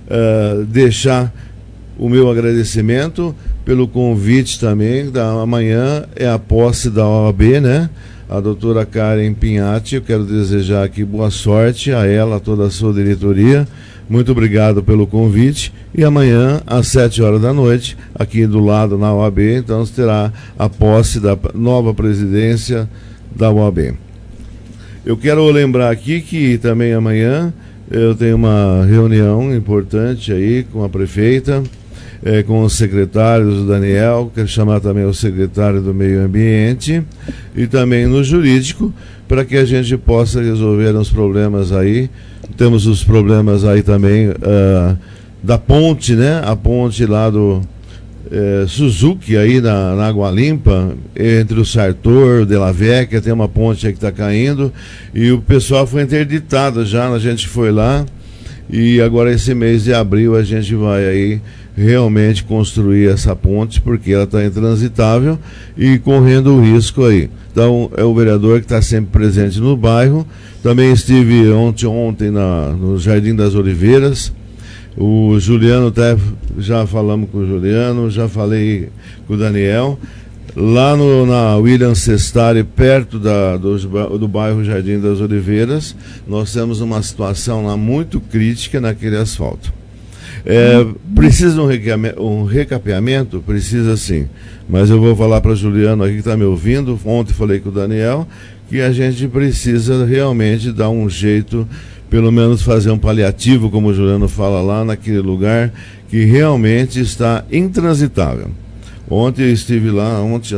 deixar o meu agradecimento pelo convite também. Amanhã é a posse da OAB, né? A doutora Karen Pinhatti. Eu quero desejar aqui boa sorte a ela, a toda a sua diretoria. Muito obrigado pelo convite. E amanhã, às 7 horas da noite, aqui do lado na OAB, então terá a posse da nova presidência da OAB. Eu quero lembrar aqui que também amanhã eu tenho uma reunião importante aí com a prefeita, com os secretários do Daniel, quero chamar também o secretário do Meio Ambiente e também no jurídico, para que a gente possa resolver uns problemas aí. Temos os problemas aí também da ponte, né? A ponte lá do Suzuki, aí na Água Limpa, entre o Sartor, de la Vecchia, tem uma ponte aí que está caindo, e o pessoal foi interditado já, a gente foi lá, e agora esse mês de abril a gente vai aí realmente construir essa ponte, porque ela está intransitável e correndo o risco aí. Então, é o vereador que está sempre presente no bairro. Também estive ontem no Jardim das Oliveiras. O Juliano, até já falamos com o Juliano, já falei com o Daniel. Lá na William Sestari, perto do bairro Jardim das Oliveiras, nós temos uma situação lá muito crítica naquele asfalto. Precisa um recapeamento? Precisa sim. Mas eu vou falar para o Juliano aqui que está me ouvindo. Ontem falei com o Daniel que a gente precisa realmente dar um jeito, pelo menos fazer um paliativo, como o Juliano fala lá, naquele lugar que realmente está intransitável. Ontem eu estive lá, ontem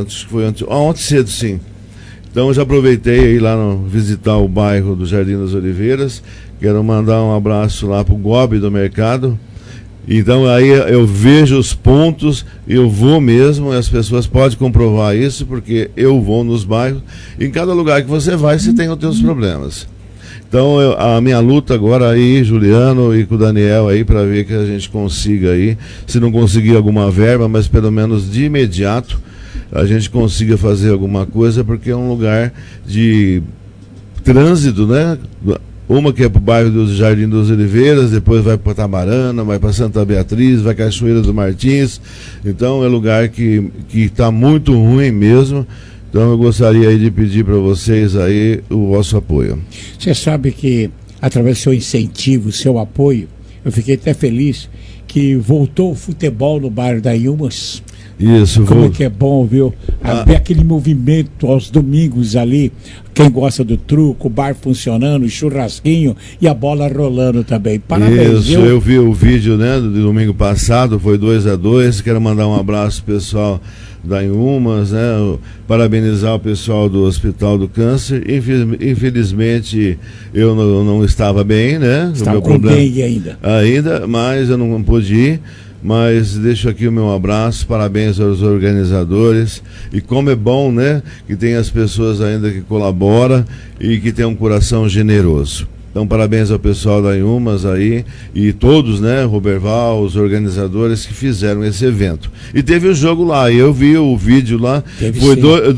cedo sim. Então eu já aproveitei aí lá visitar o bairro do Jardim das Oliveiras. Quero mandar um abraço lá para o Gobi do Mercado. Então aí eu vejo os pontos, eu vou mesmo, e as pessoas podem comprovar isso, porque eu vou nos bairros. Em cada lugar que você vai, você tem os seus problemas. Então a minha luta agora aí, Juliano e com o Daniel aí, para ver que a gente consiga aí, se não conseguir alguma verba, mas pelo menos de imediato, a gente consiga fazer alguma coisa, porque é um lugar de trânsito, né? Uma que é para o bairro do Jardim das Oliveiras, depois vai para Tamarana, vai para Santa Beatriz, vai Cachoeira do Martins. Então é lugar que está muito ruim mesmo. Então eu gostaria aí de pedir para vocês aí o vosso apoio. Você sabe que através do seu incentivo, seu apoio, eu fiquei até feliz que voltou o futebol no bairro da Ilmas. Isso, como que é bom, viu? Ver aquele movimento aos domingos ali, quem gosta do truco, o bar funcionando, o churrasquinho e a bola rolando também. Parabéns, isso, eu vi o vídeo, né, do domingo passado, foi 2-2. Quero mandar um abraço pro pessoal da Inhumas, né, parabenizar o pessoal do Hospital do Câncer. Infelizmente eu não estava bem, né? Estava com dengue ainda, mas eu não pude ir. Mas deixo aqui o meu abraço, parabéns aos organizadores. E como é bom, né, que tem as pessoas ainda que colaboram e que tem um coração generoso. Então, parabéns ao pessoal da Inhumas aí e todos, né, Roberval, os organizadores que fizeram esse evento. E teve o jogo lá, eu vi o vídeo lá, foi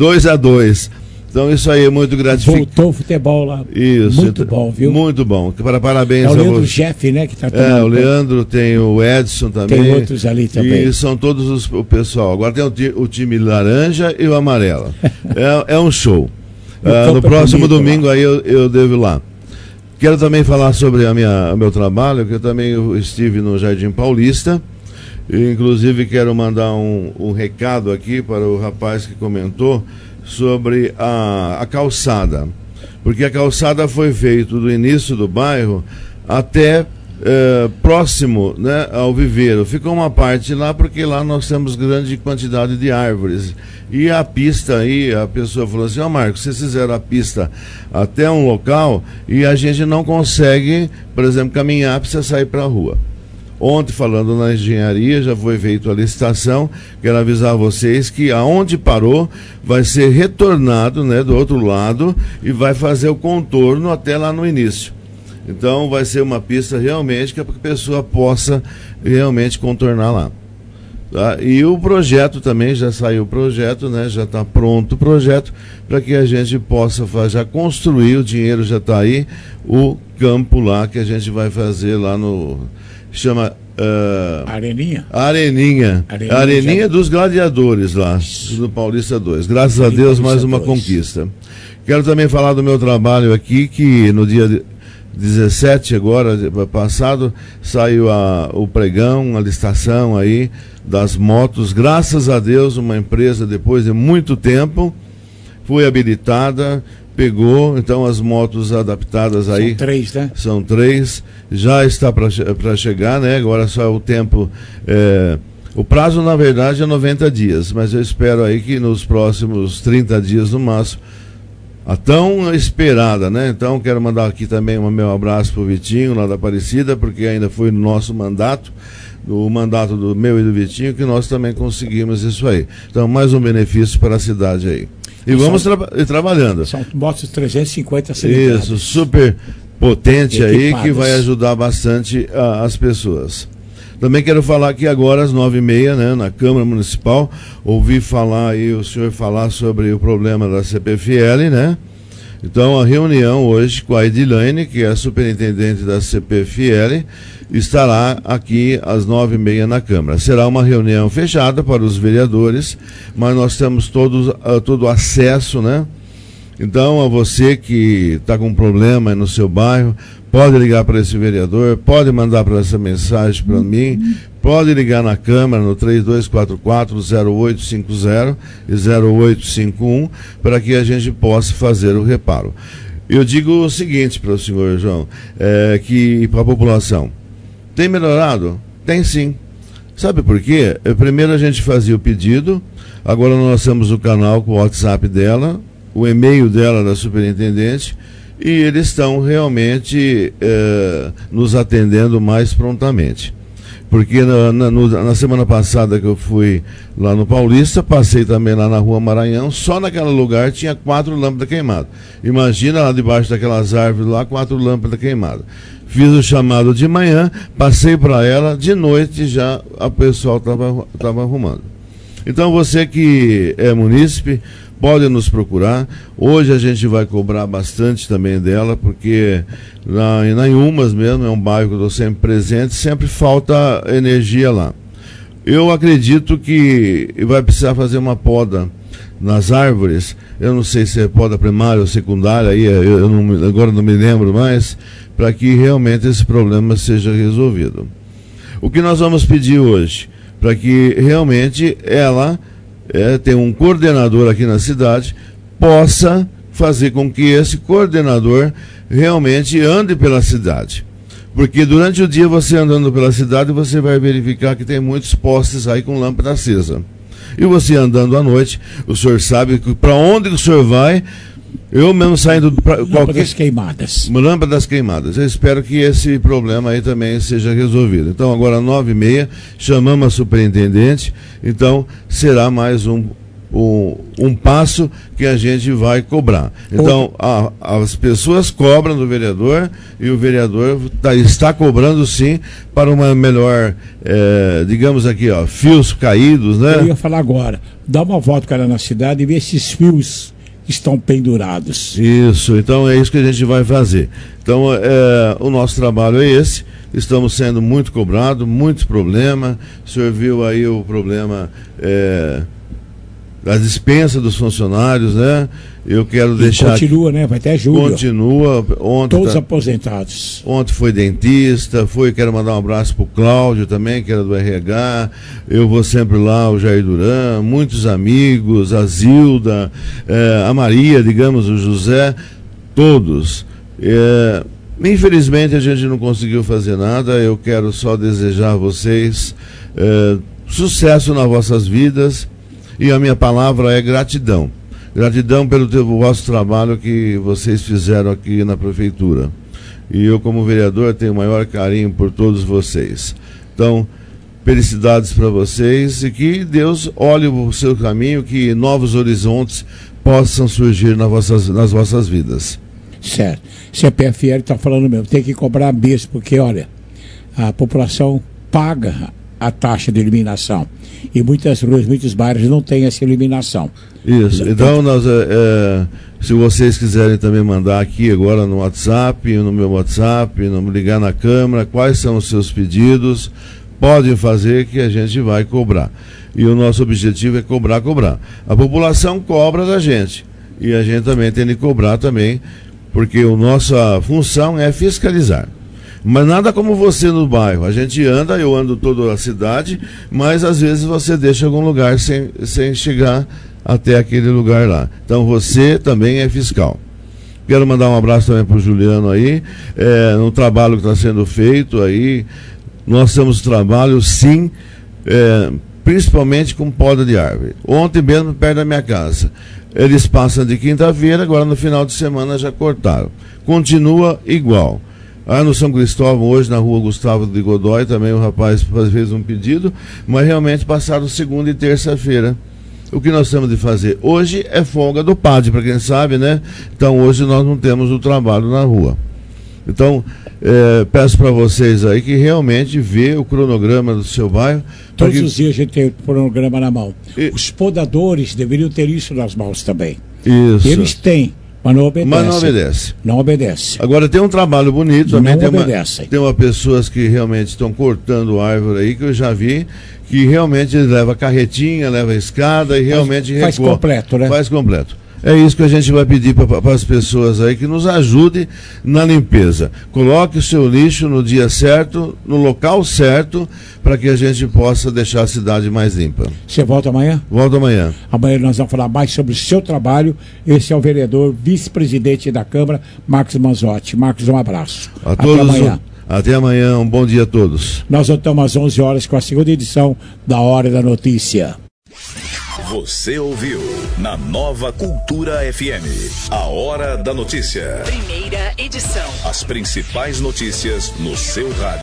2-2. Então isso aí é muito gratificante. Voltou o futebol lá. Isso. Muito bom, viu? Muito bom. Parabéns ao Leandro Jeff, né? Que tá tomando o Leandro, tem o Edson também. Tem outros ali também. E são todos o pessoal. Agora tem o time laranja e o amarelo. É um show. No próximo domingo aí eu devo ir lá. Quero também falar sobre o meu trabalho, que eu também estive no Jardim Paulista. Inclusive quero mandar um recado aqui para o rapaz que comentou sobre a calçada. Porque a calçada foi feita do início do bairro até próximo, né, ao viveiro. Ficou uma parte lá porque lá nós temos grande quantidade de árvores. E a pista aí, a pessoa falou assim: Marcos, vocês fizeram a pista até um local e a gente não consegue, por exemplo, caminhar, precisa sair para a rua. Ontem, falando na engenharia, já foi feita a licitação. Quero avisar vocês que aonde parou vai ser retornado, né, do outro lado, e vai fazer o contorno até lá no início. Então vai ser uma pista realmente que a pessoa possa realmente contornar lá. Tá? E o projeto também, já saiu o projeto, né? Já está pronto o projeto para que a gente possa já construir, o dinheiro já está aí, o campo lá que a gente vai fazer lá no... chama... Areninha? Areninha dos Gladiadores lá, no Paulista 2. Graças a Deus, mais uma conquista. Quero também falar do meu trabalho aqui, que no dia 17 agora, passado, saiu o pregão, a licitação aí das motos. Graças a Deus, uma empresa, depois de muito tempo, foi habilitada, pegou, então as motos adaptadas aí. São 3, né? São 3, já está para chegar, né? Agora só o tempo, o prazo na verdade é 90 dias, mas eu espero aí que nos próximos 30 dias no máximo, a tão esperada, né? Então quero mandar aqui também um meu abraço pro Vitinho, lá da Aparecida, porque ainda foi no nosso mandato, no mandato do meu e do Vitinho, que nós também conseguimos isso aí. Então mais um benefício para a cidade aí. E vamos trabalhando. São motos 350 cilindradas. Isso, super potente aí, que vai ajudar bastante as pessoas. Também quero falar que agora às 9h30, né, na Câmara Municipal, ouvi falar aí, o senhor falar sobre o problema da CPFL, né? Então a reunião hoje com a Edilane, que é a superintendente da CPFL, estará aqui às 9h30 na Câmara. Será uma reunião fechada para os vereadores, mas nós temos todo acesso, né? Então, a você que está com problema no seu bairro, pode ligar para esse vereador, pode mandar para essa mensagem para mim, pode ligar na Câmara no 3244-0850 e 0851 para que a gente possa fazer o reparo. Eu digo o seguinte para o senhor João, que para a população, tem melhorado? Tem sim. Sabe por quê? Primeiro a gente fazia o pedido, agora nós temos o canal com o WhatsApp dela, o e-mail dela da superintendente, e eles estão realmente nos atendendo mais prontamente. Porque na semana passada que eu fui lá no Paulista, passei também lá na Rua Maranhão, só naquele lugar tinha 4 lâmpadas queimadas. Imagina lá debaixo daquelas árvores lá, 4 lâmpadas queimadas. Fiz o chamado de manhã, passei para ela, de noite já a pessoal estava arrumando. Então você que é munícipe, pode nos procurar. Hoje a gente vai cobrar bastante também dela, porque na Inhumas mesmo, é um bairro que eu estou sempre presente, sempre falta energia lá. Eu acredito que vai precisar fazer uma poda nas árvores. Eu não sei se é poda primária ou secundária, aí agora não me lembro mais, para que realmente esse problema seja resolvido. O que nós vamos pedir hoje? Para que realmente ela... tem um coordenador aqui na cidade, possa fazer com que esse coordenador realmente ande pela cidade. Porque durante o dia você andando pela cidade, você vai verificar que tem muitos postes aí com lâmpada acesa. E você andando à noite, o senhor sabe para onde o senhor vai. Eu mesmo saindo para lâmpadas queimadas. Lâmpadas queimadas. Eu espero que esse problema aí também seja resolvido. Então, agora 9h30, chamamos a superintendente. Então, será mais um passo que a gente vai cobrar. Então, as pessoas cobram do vereador e o vereador está cobrando sim para uma melhor, digamos aqui, fios caídos, né? Eu ia falar agora. Dá uma volta, cara, na cidade e vê esses fios estão pendurados. Isso, então é isso que a gente vai fazer. Então, o nosso trabalho é esse. Estamos sendo muito cobrados, muitos problemas. O senhor viu aí o problema da dispensa dos funcionários, né? Eu quero deixar... Continua, né? Vai até julho. Continua. Ontem todos aposentados. Ontem foi dentista, quero mandar um abraço pro Cláudio também, que era do RH. Eu vou sempre lá, o Jair Duran, muitos amigos, a Zilda, a Maria, digamos, o José, todos. Infelizmente a gente não conseguiu fazer nada. Eu quero só desejar a vocês sucesso nas vossas vidas, e a minha palavra é gratidão. Gratidão pelo vosso trabalho que vocês fizeram aqui na prefeitura. E eu, como vereador, tenho o maior carinho por todos vocês. Então, felicidades para vocês, e que Deus olhe o seu caminho, que novos horizontes possam surgir nas vossas vidas. Certo. CPFL está falando mesmo, tem que cobrar mesmo, porque, olha, a população paga a taxa de iluminação. E muitas ruas, muitos bairros não têm essa iluminação. Isso. Então, se vocês quiserem também mandar aqui agora no WhatsApp, no meu WhatsApp, ligar na Câmara, quais são os seus pedidos, podem fazer, que a gente vai cobrar. E o nosso objetivo é cobrar. A população cobra da gente, e a gente também tem que cobrar também, porque a nossa função é fiscalizar. Mas nada como você no bairro. A gente eu ando toda a cidade, mas às vezes você deixa algum lugar sem chegar até aquele lugar lá. Então você também é fiscal. Quero mandar um abraço também para o Juliano aí, no trabalho que está sendo feito aí. Nós temos trabalho, sim, principalmente com poda de árvore. Ontem mesmo, perto da minha casa. Eles passam de quinta-feira, agora no final de semana já cortaram. Continua igual. No São Cristóvão, hoje na rua Gustavo de Godoy, também o rapaz fez um pedido, mas realmente passaram segunda e terça-feira. O que nós temos de fazer? Hoje é folga do PAD, para quem sabe, né? Então hoje nós não temos o trabalho na rua. Então, peço para vocês aí que realmente vê o cronograma do seu bairro. Todos os dias a gente tem o cronograma na mão. Os podadores deveriam ter isso nas mãos também. Isso. Eles têm. Mas não obedece. Agora tem um trabalho bonito também. Não tem uma pessoas que realmente estão cortando árvore aí, que eu já vi, que realmente leva carretinha, leva escada e realmente faz completo, né? Faz completo. É isso que a gente vai pedir para as pessoas aí, que nos ajude na limpeza. Coloque o seu lixo no dia certo, no local certo, para que a gente possa deixar a cidade mais limpa. Você volta amanhã? Volto amanhã. Amanhã nós vamos falar mais sobre o seu trabalho. Esse é o vereador, vice-presidente da Câmara, Marcos Manzotti. Marcos, um abraço. Até amanhã. Até amanhã, um bom dia a todos. Nós voltamos às 11 horas com a segunda edição da Hora da Notícia. Você ouviu na Nova Cultura FM, a Hora da Notícia. Primeira edição. As principais notícias no seu rádio.